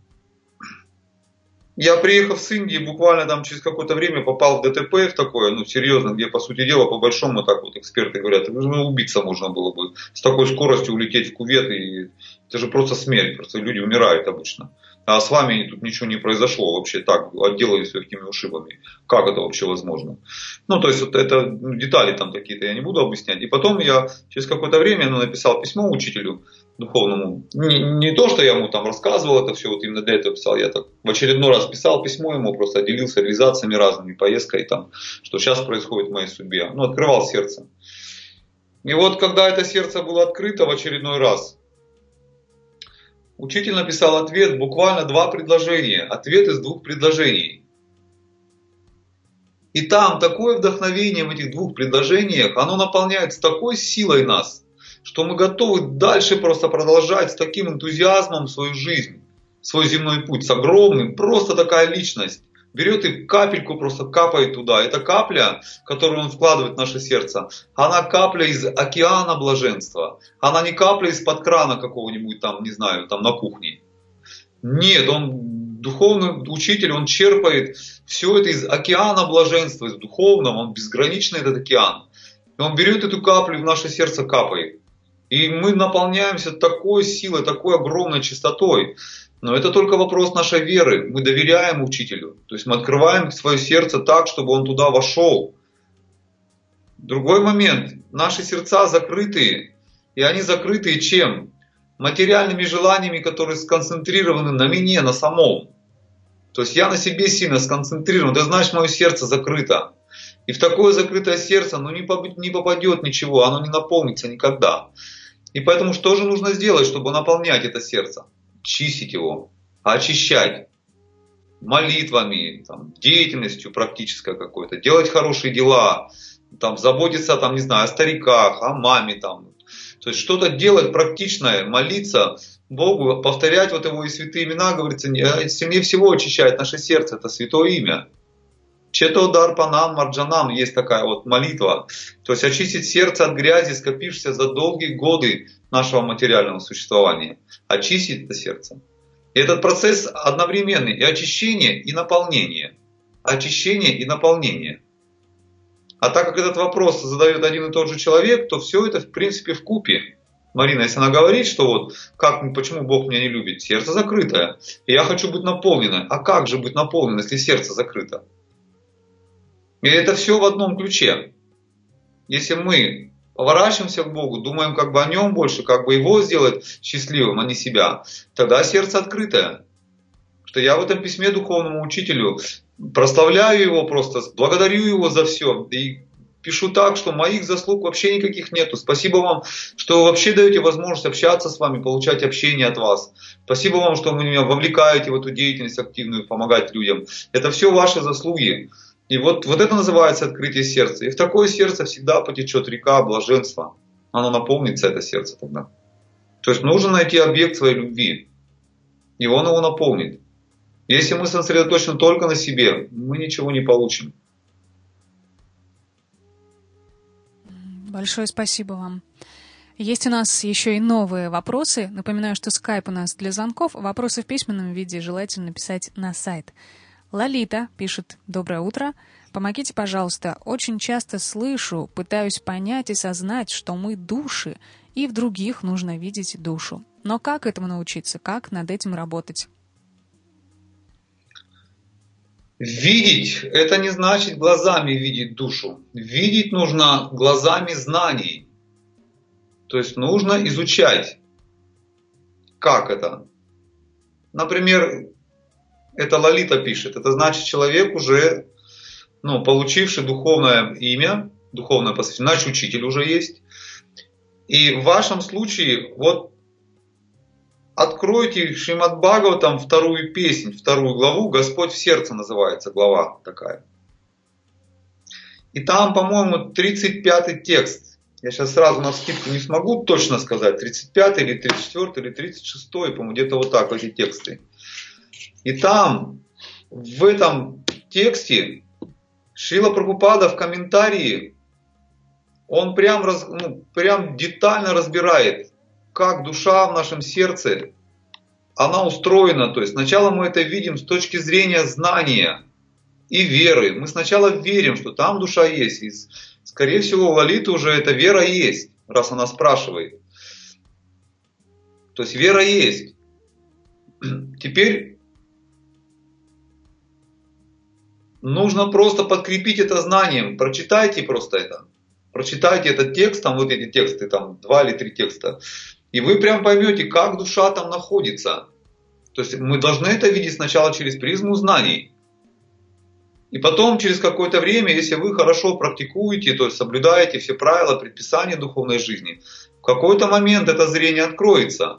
я, приехав с Индии, буквально там через какое-то время попал в ДТП в такое, серьезно, где, по сути дела, по большому, так вот эксперты говорят, убиться можно было бы с такой скоростью улететь в кювет, и это же просто смерть, просто люди умирают обычно. А с вами тут ничего не произошло, вообще так, отделались легкими ушибами. Как это вообще возможно? То есть, вот это детали там какие-то я не буду объяснять. И потом я через какое-то время написал письмо учителю духовному. Не то, что я ему там рассказывал это все, вот именно для этого писал. Я так в очередной раз писал письмо ему, просто делился реализациями разными, поездкой там, что сейчас происходит в моей судьбе. Открывал сердце. И вот когда это сердце было открыто в очередной раз, учитель написал ответ, буквально 2 предложения. Ответ из 2 предложений. И там такое вдохновение в этих 2 предложениях, оно наполняет с такой силой нас, что мы готовы дальше просто продолжать с таким энтузиазмом свою жизнь, свой земной путь, с огромным, просто такая личность. Берет и капельку просто капает туда. Эта капля, которую он вкладывает в наше сердце, она капля из океана блаженства. Она не капля из-под крана какого-нибудь там, не знаю, там на кухне. Нет, он духовный учитель, он черпает все это из океана блаженства, из духовного, он безграничный этот океан. И он берет эту каплю и в наше сердце капает. И мы наполняемся такой силой, такой огромной чистотой. Но это только вопрос нашей веры. Мы доверяем учителю. То есть мы открываем свое сердце так, чтобы он туда вошел. Другой момент. Наши сердца закрытые. И они закрытые чем? Материальными желаниями, которые сконцентрированы на мне, на самом. То есть я на себе сильно сконцентрирован. Ты знаешь, мое сердце закрыто. И в такое закрытое сердце не попадет ничего. Оно не наполнится никогда. И поэтому что же нужно сделать, чтобы наполнять это сердце? Чистить его, очищать молитвами, деятельностью практической какой-то, делать хорошие дела, заботиться о стариках, о маме. То есть что-то делать практичное, молиться Богу, повторять его и святые имена, говорится, сильнее всего очищает наше сердце, это святое имя. Четодарпанам марджанам есть такая молитва. То есть очистить сердце от грязи, скопившейся за долгие годы нашего материального существования. Очистить это сердце. И этот процесс одновременный. И очищение, и наполнение. Очищение и наполнение. А так как этот вопрос задает один и тот же человек, то все это в принципе вкупе. Марина, если она говорит, что вот почему Бог меня не любит, сердце закрытое, и я хочу быть наполненной. А как же быть наполненной, если сердце закрыто? И это все в одном ключе. Если мы поворачиваемся к Богу, думаем как бы о Нем больше, как бы Его сделать счастливым, а не себя, тогда сердце открытое. Что я в этом письме духовному учителю прославляю Его просто, благодарю Его за все. И пишу так, что моих заслуг вообще никаких нету. Спасибо вам, что вы вообще даете возможность общаться с вами, получать общение от вас. Спасибо вам, что вы меня вовлекаете в эту деятельность активную, помогать людям. Это все ваши заслуги. И вот это называется открытие сердца. И в такое сердце всегда потечет река блаженства. Оно наполнится, это сердце тогда. То есть нужно найти объект своей любви. И он его наполнит. Если мы сосредоточены только на себе, мы ничего не получим. Большое спасибо вам. Есть у нас еще и новые вопросы. Напоминаю, что скайп у нас для звонков. Вопросы в письменном виде желательно писать на сайт. Лолита пишет: «Доброе утро. Помогите, пожалуйста. Очень часто слышу, пытаюсь понять и сознать, что мы души, и в других нужно видеть душу. Но как этому научиться? Как над этим работать?» Видеть — это не значит глазами видеть душу. Видеть нужно глазами знаний. То есть нужно изучать. Как это? Например, это Лолита пишет. Это значит, человек уже, получивший духовное имя, духовное посвящение, значит, учитель уже есть. И в вашем случае, вот откройте Шримад Бхагаватам, вторую песнь, вторую главу, «Господь в сердце» называется глава такая. И там, по-моему, 35-й текст. Я сейчас сразу навскидку не смогу точно сказать, 35-й или 34-й или 36-й, по-моему, где-то вот так эти тексты. И там, в этом тексте, Шрила Прабхупада в комментарии, он прям детально разбирает, как душа в нашем сердце, она устроена. То есть сначала мы это видим с точки зрения знания и веры. Мы сначала верим, что там душа есть. И, скорее всего, у Лолиты уже эта вера есть, раз она спрашивает. То есть вера есть. Теперь нужно просто подкрепить это знанием. Прочитайте просто это. Прочитайте этот текст, там вот эти тексты, там 2 или 3 текста. И вы прям поймете, как душа там находится. То есть мы должны это видеть сначала через призму знаний. И потом через какое-то время, если вы хорошо практикуете, то есть соблюдаете все правила, предписания духовной жизни, в какой-то момент это зрение откроется.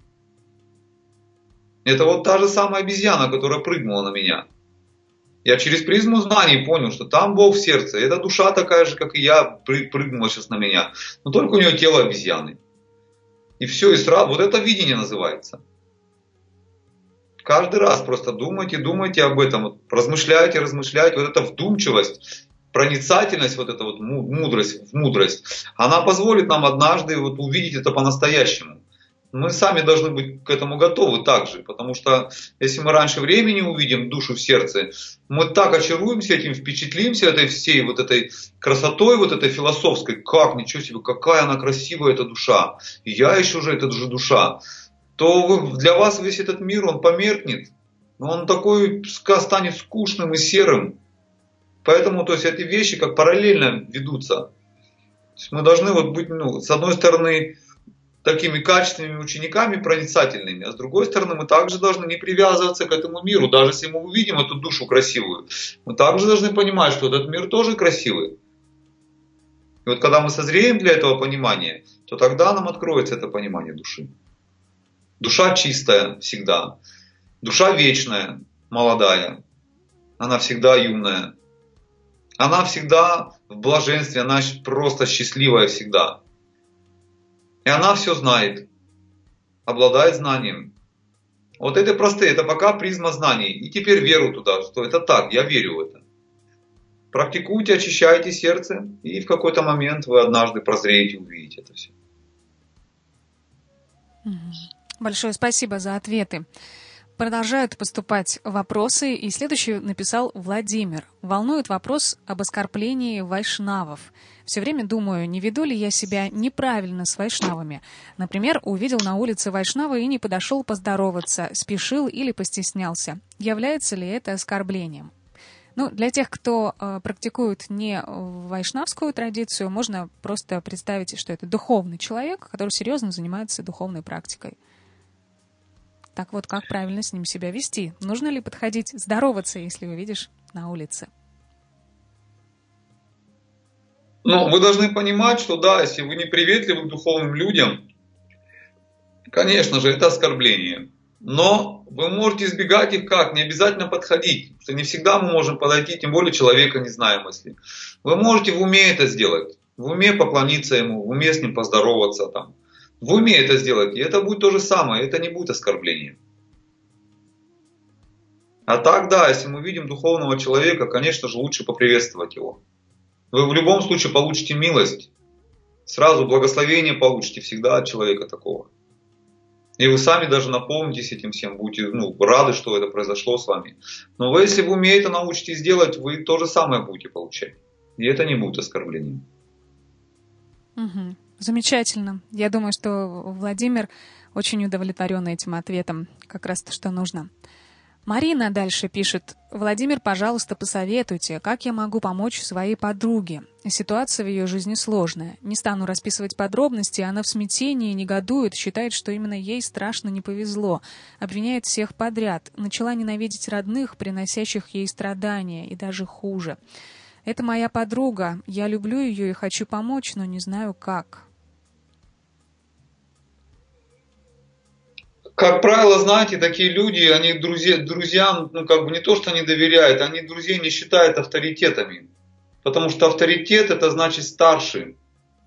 Это вот та же самая обезьяна, которая прыгнула на меня. Я через призму знаний понял, что там Бог в сердце. Это душа такая же, как и я, прыгнула сейчас на меня. Но только у нее тело обезьяны. И все, и сразу, вот это видение называется. Каждый раз просто думайте об этом, вот, размышляйте, вот эта вдумчивость, проницательность, вот эта вот мудрость, она позволит нам однажды вот увидеть это по-настоящему. Мы сами должны быть к этому готовы также, потому что если мы раньше времени увидим душу в сердце, мы так очаруемся этим, впечатлимся этой всей вот этой красотой, вот этой философской, как, ничего себе, какая она красивая, эта душа, и я еще же эта же душа, то для вас весь этот мир, он померкнет, он такой станет скучным и серым. Поэтому, то есть, эти вещи как параллельно ведутся. То есть мы должны вот быть, с одной стороны, такими качественными учениками, проницательными, а с другой стороны, мы также должны не привязываться к этому миру. Даже если мы увидим эту душу красивую, мы также должны понимать, что этот мир тоже красивый. И вот когда мы созреем для этого понимания, то тогда нам откроется это понимание души. Душа чистая всегда. Душа вечная, молодая. Она всегда юная. Она всегда в блаженстве, она просто счастливая всегда. И она все знает, обладает знанием. Вот это простые, это пока призма знаний. И теперь веру туда, что это так, я верю в это. Практикуйте, очищайте сердце, и в какой-то момент вы однажды прозреете, увидите это все. Большое спасибо за ответы. Продолжают поступать вопросы, и следующий написал Владимир. Волнует вопрос об оскорблении вайшнавов. Все время думаю, не веду ли я себя неправильно с вайшнавами. Например, увидел на улице вайшнава и не подошел поздороваться, спешил или постеснялся. Является ли это оскорблением? Ну, для тех, кто практикует не вайшнавскую традицию, можно просто представить, что это духовный человек, который серьезно занимается духовной практикой. Так вот, как правильно с ним себя вести? Нужно ли подходить, здороваться, если увидишь на улице? Ну, вы должны понимать, что да, если вы неприветливы к духовным людям, конечно же, это оскорбление. Но вы можете избегать их как? Не обязательно подходить. Потому что не всегда мы можем подойти, тем более человека не знаем если. Вы можете в уме это сделать. В уме поклониться ему, в уме с ним поздороваться там. В уме это сделать, и это будет то же самое, это не будет оскорблением. А так, да, если мы видим духовного человека, конечно же, лучше поприветствовать его. Вы в любом случае получите милость, сразу благословение получите всегда от человека такого. И вы сами даже наполнитесь этим всем, будете рады, что это произошло с вами. Но вы, если вы умеете это научитесь делать, вы то же самое будете получать. И это не будет оскорблением. Угу. Замечательно. Я думаю, что Владимир очень удовлетворен этим ответом. Как раз то, что нужно. Марина дальше пишет. Владимир, пожалуйста, посоветуйте, как я могу помочь своей подруге. Ситуация в ее жизни сложная. Не стану расписывать подробности, она в смятении, негодует, считает, что именно ей страшно не повезло. Обвиняет всех подряд. Начала ненавидеть родных, приносящих ей страдания, и даже хуже. Это моя подруга. Я люблю ее и хочу помочь, но не знаю как. Как правило, знаете, такие люди, они друзьям, не то, что не доверяют, они друзей не считают авторитетами. Потому что авторитет это значит старший.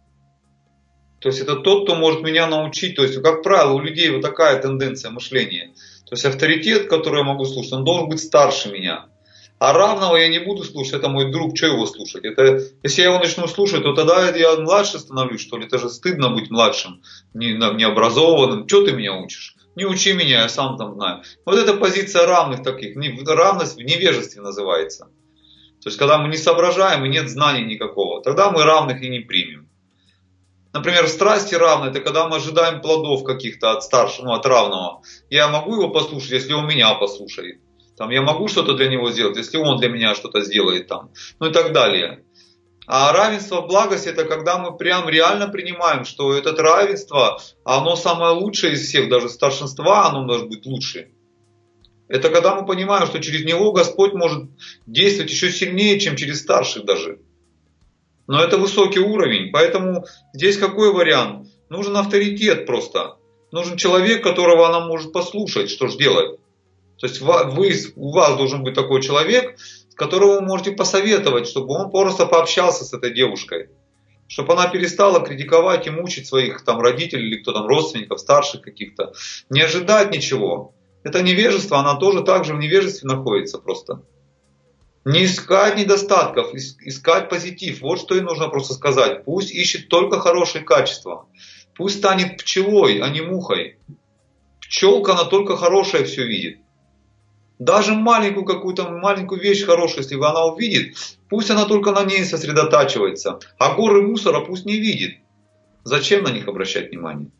То есть это тот, кто может меня научить. То есть, как правило, у людей вот такая тенденция мышления. То есть авторитет, который я могу слушать, он должен быть старше меня. А равного я не буду слушать, это мой друг, что его слушать? Это, если я его начну слушать, то тогда я младше становлюсь, что ли? Это же стыдно быть младшим, необразованным. Что ты меня учишь? Не учи меня, я сам там знаю. Вот это позиция равных таких, равность в невежестве называется. То есть, когда мы не соображаем и нет знаний никакого, тогда мы равных и не примем. Например, в страсти равны, это когда мы ожидаем плодов каких-то от старшего, от равного. Я могу его послушать, если он меня послушает. Там, я могу что-то для него сделать, если он для меня что-то сделает там, и так далее. А равенство в благости это когда мы прям реально принимаем, что это равенство, оно самое лучшее из всех, даже старшинства оно может быть лучше. Это когда мы понимаем, что через него Господь может действовать еще сильнее, чем через старших даже. Но это высокий уровень, поэтому здесь какой вариант? Нужен авторитет просто. Нужен человек, которого она может послушать, что же делать. То есть у вас должен быть такой человек, с которым вы можете посоветовать, чтобы он просто пообщался с этой девушкой. Чтобы она перестала критиковать и мучить своих там родителей или кто там родственников, старших каких-то. Не ожидать ничего. Это невежество, она тоже так же в невежестве находится просто. Не искать недостатков, искать позитив. Вот что ей нужно просто сказать. Пусть ищет только хорошие качества. Пусть станет пчелой, а не мухой. Пчелка, она только хорошее все видит. Даже маленькую вещь хорошую, если она увидит, пусть она только на ней сосредотачивается. А горы мусора пусть не видит. Зачем на них обращать внимание?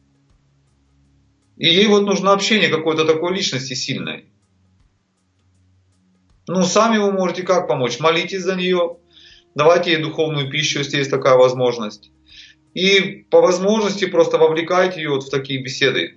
И ей вот нужно общение какой-то такой личности сильной. Сами вы можете как помочь? Молитесь за нее. Давайте ей духовную пищу, если есть такая возможность. И по возможности просто вовлекайте ее вот в такие беседы.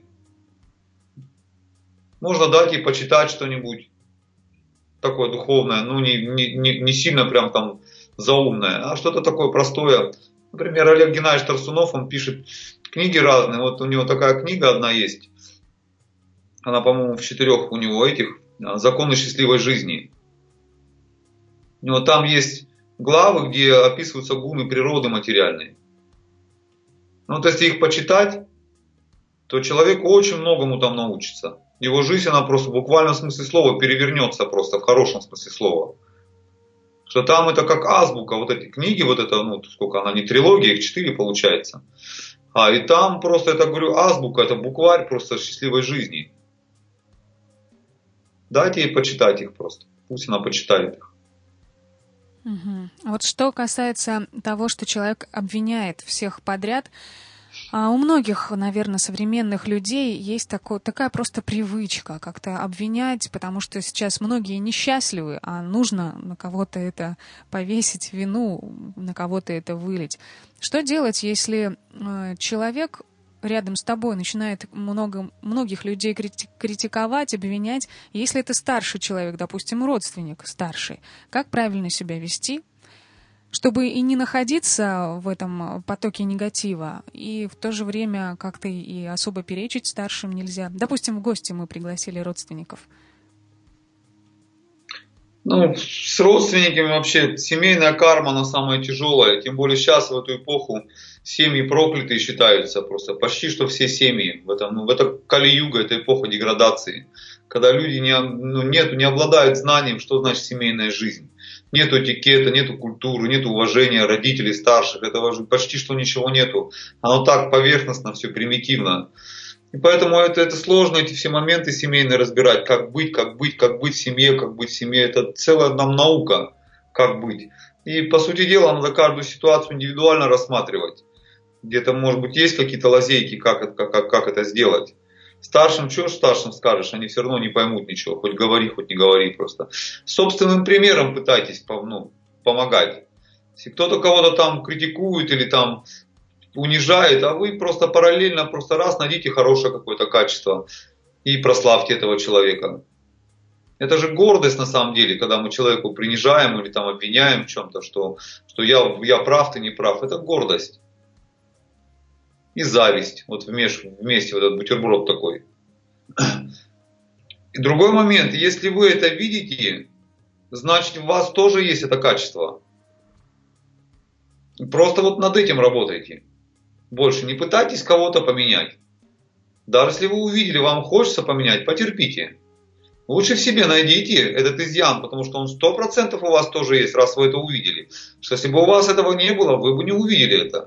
Можно дать ей почитать что-нибудь такое духовное, не сильно прям там заумное, а что-то такое простое. Например, Олег Геннадьевич Тарсунов, он пишет книги разные. Вот у него такая книга одна есть. Она, по-моему, в 4 у него этих «Законы счастливой жизни». У него там есть главы, где описываются гуны природы материальной. Вот если их почитать, то человек очень многому там научится. Его жизнь, она просто в буквальном смысле слова перевернется просто, в хорошем смысле слова. Что там это как азбука, вот эти книги, вот это, сколько она, не трилогия, их 4 получается. И там просто, это, говорю, азбука, это букварь просто счастливой жизни. Дайте ей почитать их просто. Пусть она почитает их. Угу. Вот что касается того, что человек обвиняет всех подряд, у многих, наверное, современных людей есть такая просто привычка как-то обвинять, потому что сейчас многие несчастливы, а нужно на кого-то это повесить вину, на кого-то это вылить. Что делать, если человек рядом с тобой начинает многих людей критиковать, обвинять, если это старший человек, допустим, родственник старший? Как правильно себя вести, чтобы и не находиться в этом потоке негатива, и в то же время как-то и особо перечить старшим нельзя? Допустим, в гости мы пригласили родственников. С родственниками вообще семейная карма, она самая тяжелая. Тем более сейчас, в эту эпоху, семьи проклятые считаются просто. Почти что все семьи. Это Кали-юга, это эпоха деградации. Когда люди не обладают знанием, что значит семейная жизнь. Нету этикета, нету культуры, нету уважения родителей, старших. Этого почти что ничего нету. Оно так поверхностно, все примитивно. И поэтому это сложно, эти все моменты семейные разбирать. Как быть в семье, Это целая нам наука, как быть. И по сути дела надо каждую ситуацию индивидуально рассматривать. Где-то, может быть, есть какие-то лазейки, как это сделать. Старшим, что старшим скажешь, они все равно не поймут ничего. Хоть говори, хоть не говори просто. Собственным примером пытайтесь помогать. Если кто-то кого-то там критикует или там унижает, а вы просто параллельно найдите хорошее какое-то качество и прославьте этого человека. Это же гордость на самом деле, когда мы человеку принижаем или там обвиняем в чем-то, что я прав, ты не прав. Это гордость. И зависть. Вот вместе вот этот бутерброд такой. И другой момент. Если вы это видите, значит в вас тоже есть это качество. Просто вот над этим работайте. Больше не пытайтесь кого-то поменять. Даже если вы увидели, вам хочется поменять, потерпите. Лучше в себе найдите этот изъян, потому что он 100% у вас тоже есть, раз вы это увидели. Что если бы у вас этого не было, вы бы не увидели это.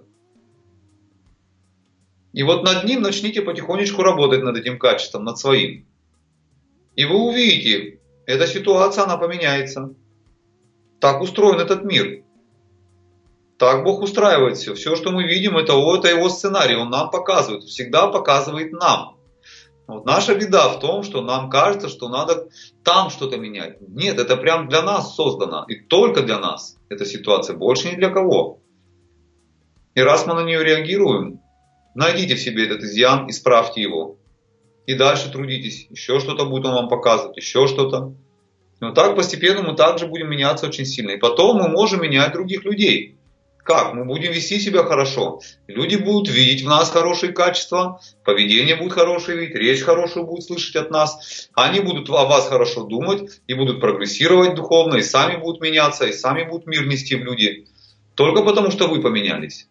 И вот над ним начните потихонечку работать, над этим качеством, над своим. И вы увидите, эта ситуация, она поменяется. Так устроен этот мир. Так Бог устраивает все. Все, что мы видим, это его сценарий. Он нам показывает. Всегда показывает нам. Вот наша беда в том, что нам кажется, что надо там что-то менять. Нет, это прям для нас создано. И только для нас эта ситуация. Больше ни для кого. И раз мы на нее реагируем, найдите в себе этот изъян, исправьте его. И дальше трудитесь. Еще что-то будет он вам показывать. Еще что-то. Но так постепенно мы также будем меняться очень сильно. И потом мы можем менять других людей. Как? Мы будем вести себя хорошо. Люди будут видеть в нас хорошие качества, поведение будет хорошее видеть, речь хорошую будут слышать от нас. Они будут о вас хорошо думать и будут прогрессировать духовно, и сами будут меняться, и сами будут мир нести в люди. Только потому, что вы поменялись.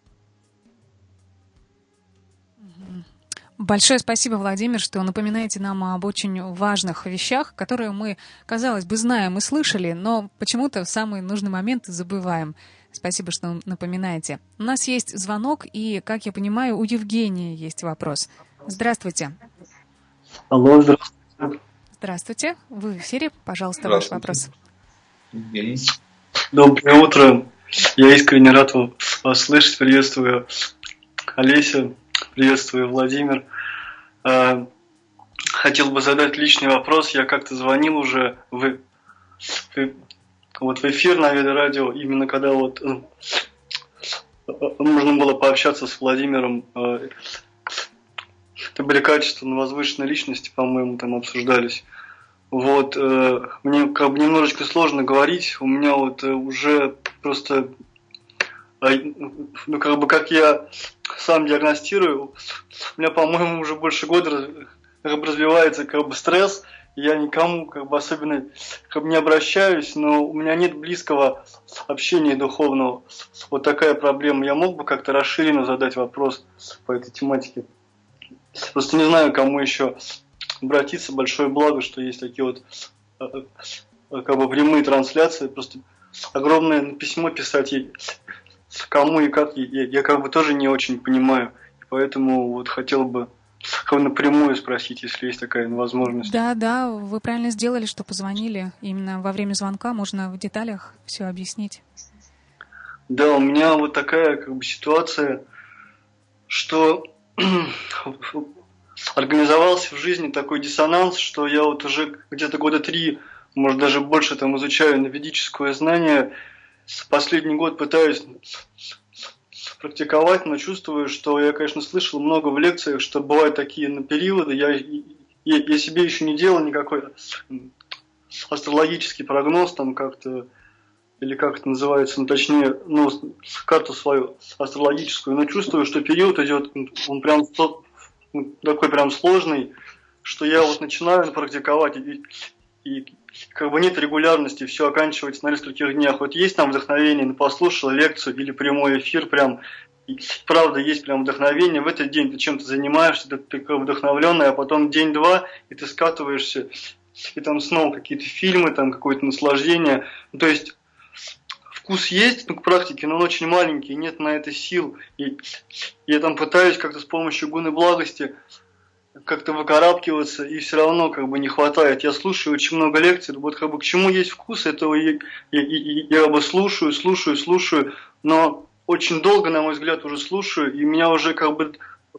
Большое спасибо, Владимир, что напоминаете нам об очень важных вещах, которые мы, казалось бы, знаем и слышали, но почему-то в самый нужный момент забываем. Спасибо, что напоминаете. У нас есть звонок, и, как я понимаю, у Евгения есть вопрос. Здравствуйте. Алло, здравствуйте. Здравствуйте. Вы в эфире. Пожалуйста, ваш вопрос. Доброе утро. Я искренне рад вас слышать. Приветствую, Олеся. Приветствую, Владимир. Хотел бы задать личный вопрос. Я как-то звонил уже в эфир на Веда-радио, именно когда нужно было пообщаться с Владимиром. Это были качества возвышенной личности, по-моему, там обсуждались. Мне немножечко сложно говорить. У меня уже просто, как я сам диагностирую, у меня, по-моему, уже больше года развивается стресс. Я никому особенно не обращаюсь, но у меня нет близкого общения духовного. Вот такая проблема. Я мог бы как-то расширенно задать вопрос по этой тематике. Просто не знаю, кому еще обратиться. Большое благо, что есть такие прямые трансляции. Просто огромное письмо писать кому и как, я тоже не очень понимаю. Поэтому хотел бы напрямую спросить, если есть такая возможность. Да, вы правильно сделали, что позвонили. Именно во время звонка можно в деталях все объяснить. Да, у меня вот такая ситуация, что организовался в жизни такой диссонанс, что я вот уже где-то года 3, может даже больше изучаю ведическое знание. Последний год пытаюсь практиковать, но чувствую, что я, конечно, слышал много в лекциях, что бывают такие периоды. Я себе еще не делал никакой астрологический прогноз, как-то, или как это называется, точнее, карту свою астрологическую, но чувствую, что период идет, он прям такой прям сложный, что я вот начинаю практиковать, и нет регулярности, все оканчивается на нескольких днях. Вот есть там вдохновение, послушал лекцию или прямой эфир, прям, и правда, есть прям вдохновение, в этот день ты чем-то занимаешься, ты вдохновленный, а потом день-два, и ты скатываешься, и там снова какие-то фильмы, там какое-то наслаждение, то есть вкус есть к практике, но он очень маленький, нет на это сил, и я там пытаюсь как-то с помощью гуны благости как-то выкарабкиваться, и все равно не хватает. Я слушаю очень много лекций, вот к чему есть вкус, этого я слушаю, но очень долго, на мой взгляд, уже слушаю, и у меня уже такое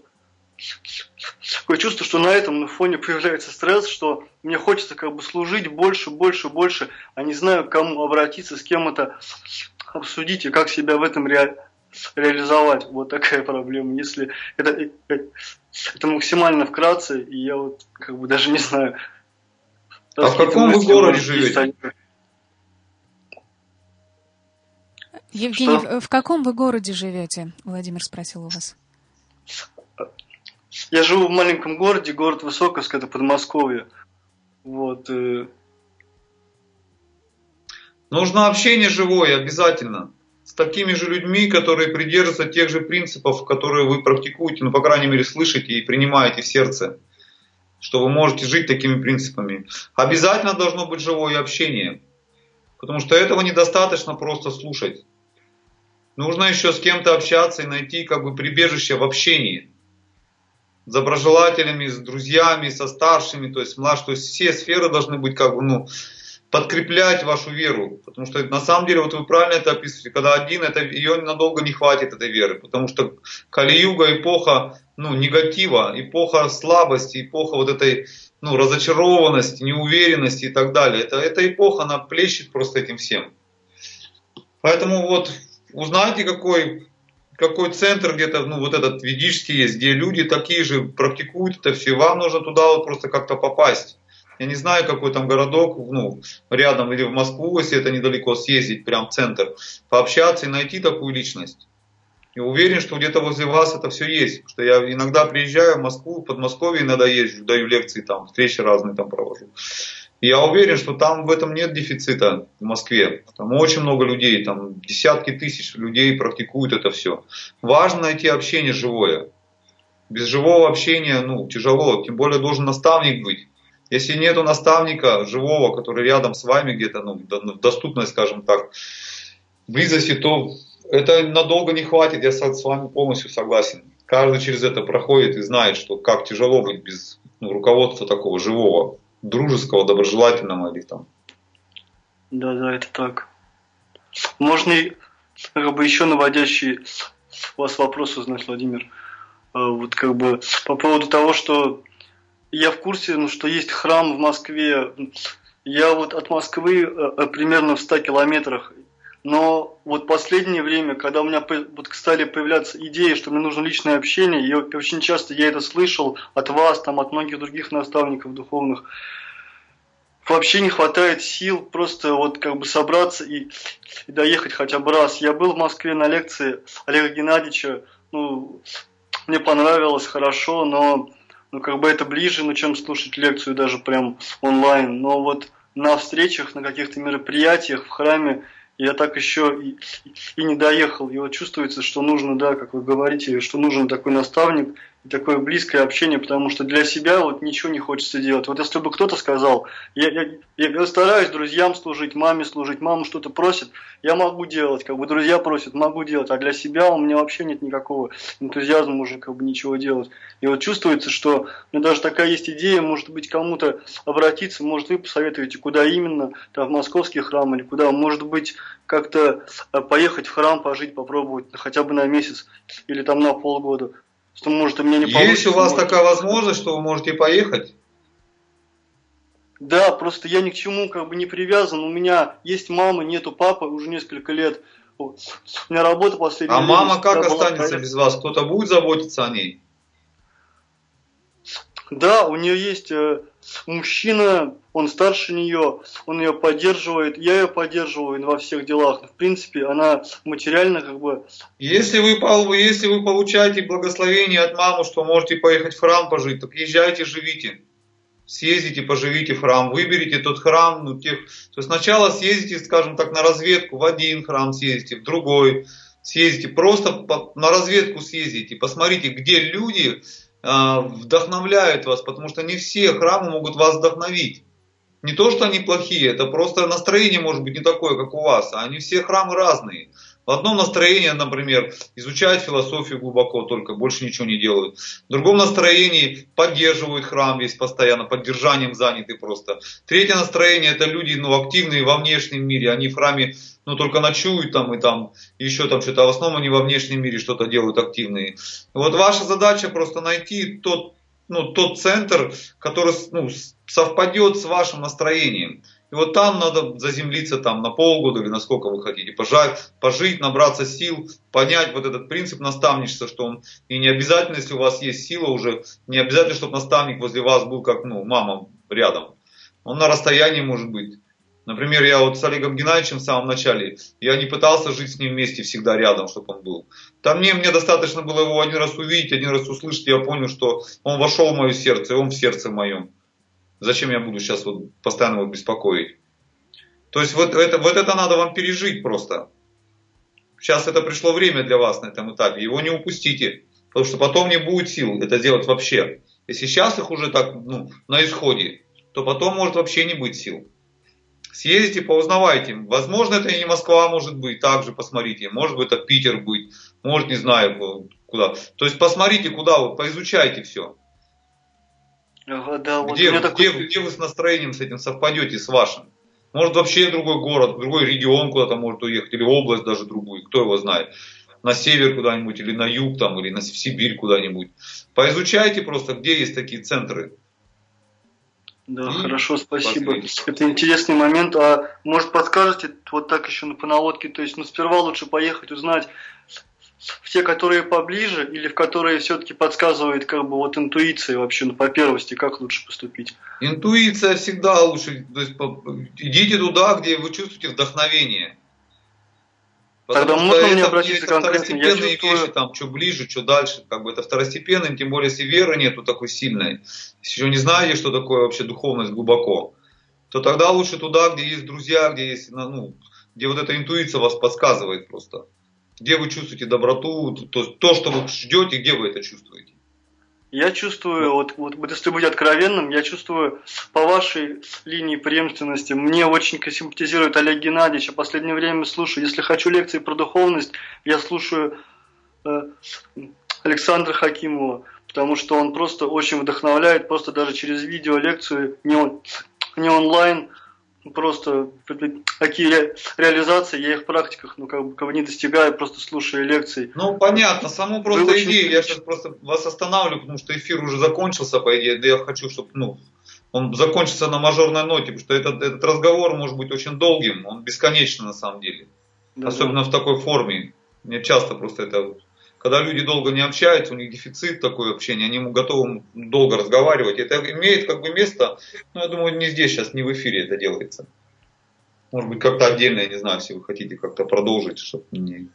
чувство, что на этом фоне появляется стресс, что мне хочется служить больше, а не знаю, к кому обратиться, с кем это обсудить и как себя в этом реализовать. Вот такая проблема. Если это максимально вкратце, и я вот даже не знаю. А в каком вы городе живете? Евгений, в каком вы городе живете? Владимир спросил у вас. Я живу в маленьком городе, город Высоковск, это Подмосковье. Вот. Нужно общение живое обязательно. С такими же людьми, которые придерживаются тех же принципов, которые вы практикуете, по крайней мере, слышите и принимаете в сердце, что вы можете жить такими принципами. Обязательно должно быть живое общение, потому что этого недостаточно просто слушать. Нужно еще с кем-то общаться и найти прибежище в общении. С доброжелателями, с друзьями, со старшими, то есть все сферы должны быть подкреплять вашу веру, потому что на самом деле, вот вы правильно это описываете, когда один, ее надолго не хватит, этой веры, потому что Кали-юга, эпоха негатива, эпоха слабости, эпоха вот этой разочарованности, неуверенности и так далее. Эта эпоха, она плещет просто этим всем. Поэтому вот узнайте, какой центр где-то, вот этот ведический есть, где люди такие же практикуют это все, вам нужно туда просто как-то попасть. Я не знаю, какой там городок, рядом или в Москву, если это недалеко, съездить прям в центр, пообщаться и найти такую личность. И уверен, что где-то возле вас это все есть. Потому что я иногда приезжаю в Москву, в Подмосковье иногда езжу, даю лекции там, встречи разные там провожу. И я уверен, что там в этом нет дефицита в Москве. Там очень много людей, там десятки тысяч людей практикуют это все. Важно найти общение живое. Без живого общения, тяжело, тем более должен наставник быть. Если нету наставника живого, который рядом с вами где-то, в доступной, скажем так, близости, то это надолго не хватит, я с вами полностью согласен. Каждый через это проходит и знает, что как тяжело быть без руководства такого живого, дружеского, доброжелательного или там. Да, это так. Можно еще наводящий у вас вопрос узнать, Владимир. Вот по поводу того, что я в курсе, что есть храм в Москве. Я вот от Москвы примерно в 100 километрах. Но вот последнее время, когда у меня стали появляться идеи, что мне нужно личное общение, и очень часто я это слышал от вас, от многих других наставников духовных, вообще не хватает сил просто собраться и доехать хотя бы раз. Я был в Москве на лекции Олега Геннадьевича, мне понравилось, хорошо, но это ближе, чем слушать лекцию даже прям онлайн. Но вот на встречах, на каких-то мероприятиях в храме я так еще и не доехал. И вот чувствуется, что нужно, как вы говорите, что нужен такой наставник, такое близкое общение, потому что для себя вот ничего не хочется делать. Вот если бы кто-то сказал, я стараюсь друзьям служить, маме служить, мама что-то просит, я могу делать, как бы друзья просят, могу делать, а для себя у меня вообще нет никакого энтузиазма уже как бы ничего делать. И вот чувствуется, что у меня даже такая есть идея, может быть, кому-то обратиться, может, вы посоветуете, куда именно, там, в московский храм или куда, может быть, как-то поехать в храм, пожить, попробовать, хотя бы на месяц или там на полгода. Что, может, у меня не получится. Есть у вас такая возможность, что вы можете поехать? Да, просто я ни к чему как бы не привязан. У меня есть мама, нету папы уже несколько лет. Вот. У меня работа последняя. А мама как останется без вас? Кто-то будет заботиться о ней? Да, у нее есть мужчина, он старше нее, он ее поддерживает, я ее поддерживаю во всех делах. В принципе, она материально как бы... Если вы получаете благословение от мамы, что можете поехать в храм пожить, так езжайте, живите. Съездите, поживите в храм, выберите тот храм. То есть сначала съездите, скажем так, на разведку, в один храм съездите, в другой съездите. Просто на разведку съездите, посмотрите, где люди вдохновляют вас, потому что не все храмы могут вас вдохновить. Не то, что они плохие, это просто настроение может быть не такое, как у вас, а они все храмы разные. В одном настроении, например, изучают философию глубоко, только больше ничего не делают. В другом настроении поддерживают храм весь постоянно, поддержанием заняты просто. Третье настроение — это люди активные во внешнем мире, они в храме только ночуют там и еще там что-то, а в основном они во внешнем мире что-то делают активные. И вот ваша задача просто найти тот центр, который совпадет с вашим настроением. И вот там надо заземлиться на полгода или на сколько вы хотите, пожить, набраться сил, понять вот этот принцип наставничества, что он и не обязательно, если у вас есть сила уже, не обязательно, чтобы наставник возле вас был как мама рядом. Он на расстоянии может быть. Например, я вот с Олегом Геннадьевичем в самом начале, я не пытался жить с ним вместе всегда рядом, чтобы он был. Там мне достаточно было его один раз увидеть, один раз услышать, и я понял, что он вошел в мое сердце, и он в сердце моем. Зачем я буду сейчас постоянно его беспокоить? То есть вот это надо вам пережить просто. Сейчас это пришло время для вас на этом этапе, его не упустите, потому что потом не будет сил это делать вообще. Если сейчас их уже так на исходе, то потом может вообще не быть сил. Съездите, поузнавайте. Возможно, это и не Москва может быть, также посмотрите. Может быть, это Питер будет, может, не знаю куда. То есть посмотрите, куда поизучайте все. Да, где вы с настроением с этим совпадете, с вашим? Может вообще другой город, другой регион куда-то может уехать, или область даже другую, кто его знает. На север куда-нибудь, или на юг, или в Сибирь куда-нибудь. Поизучайте просто, где есть такие центры. Да, хорошо, спасибо. Это интересный момент. А может подскажете, вот так еще по наводке, то есть сперва лучше поехать узнать в те, которые поближе, или в которые все-таки подсказывает интуиция вообще, по первости, как лучше поступить? Интуиция всегда лучше. То есть идите туда, где вы чувствуете вдохновение. Тогда можно мне обратиться конкретно? Второстепенные вещи, что ближе, что дальше, это второстепенным, тем более, если веры нету такой сильной, если еще не знаете, что такое вообще духовность глубоко, то тогда лучше туда, где есть друзья, где есть, где вот эта интуиция вас подсказывает просто. Где вы чувствуете доброту, то, что вы ждете, где вы это чувствуете? Я чувствую, вот если быть откровенным, я чувствую по вашей линии преемственности, мне очень симпатизирует Олег Геннадьевич, я в последнее время слушаю, если хочу лекции про духовность, я слушаю Александра Хакимова, потому что он просто очень вдохновляет, просто даже через видеолекцию, не онлайн, просто такие реализации, я их в практиках, не достигаю, просто слушая лекции. Понятно, саму просто идею, я сейчас просто вас останавливаю, потому что эфир уже закончился, по идее, да я хочу, чтобы, он закончится на мажорной ноте, потому что этот разговор может быть очень долгим, он бесконечный на самом деле, особенно в такой форме. Мне часто просто когда люди долго не общаются, у них дефицит такой общения, они готовы долго разговаривать. Это имеет место, но я думаю, не здесь сейчас, не в эфире это делается. Может быть, как-то отдельно, я не знаю, если вы хотите как-то продолжить, чтобы не...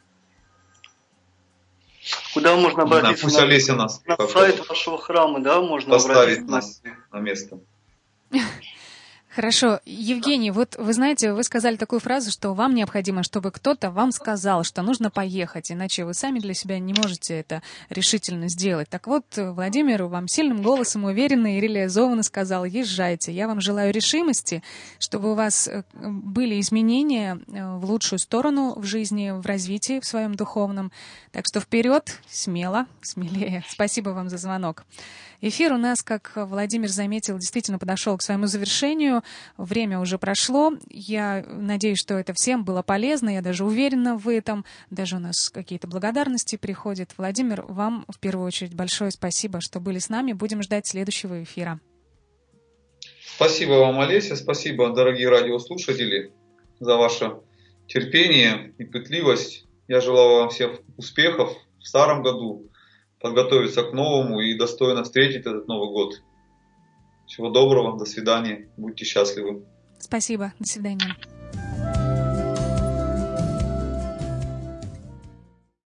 Куда можно обратиться? Пусть Олеся нас на сайт вашего храма, да, можно поставить нас на место. Хорошо. Евгений, вот вы знаете, вы сказали такую фразу, что вам необходимо, чтобы кто-то вам сказал, что нужно поехать, иначе вы сами для себя не можете это решительно сделать. Так вот, Владимир вам сильным голосом, уверенно и реализованно сказал: езжайте. Я вам желаю решимости, чтобы у вас были изменения в лучшую сторону в жизни, в развитии в своем духовном. Так что вперед, смело, смелее. Спасибо вам за звонок. Эфир у нас, как Владимир заметил, действительно подошел к своему завершению. Время уже прошло. Я надеюсь, что это всем было полезно. Я даже уверена в этом. Даже у нас какие-то благодарности приходят. Владимир, вам в первую очередь большое спасибо, что были с нами. Будем ждать следующего эфира. Спасибо вам, Олеся. Спасибо, дорогие радиослушатели, за ваше терпение и пытливость. Я желаю вам всех успехов в старом году, подготовиться к новому и достойно встретить этот Новый год. Всего доброго, до свидания, будьте счастливы. Спасибо, до свидания.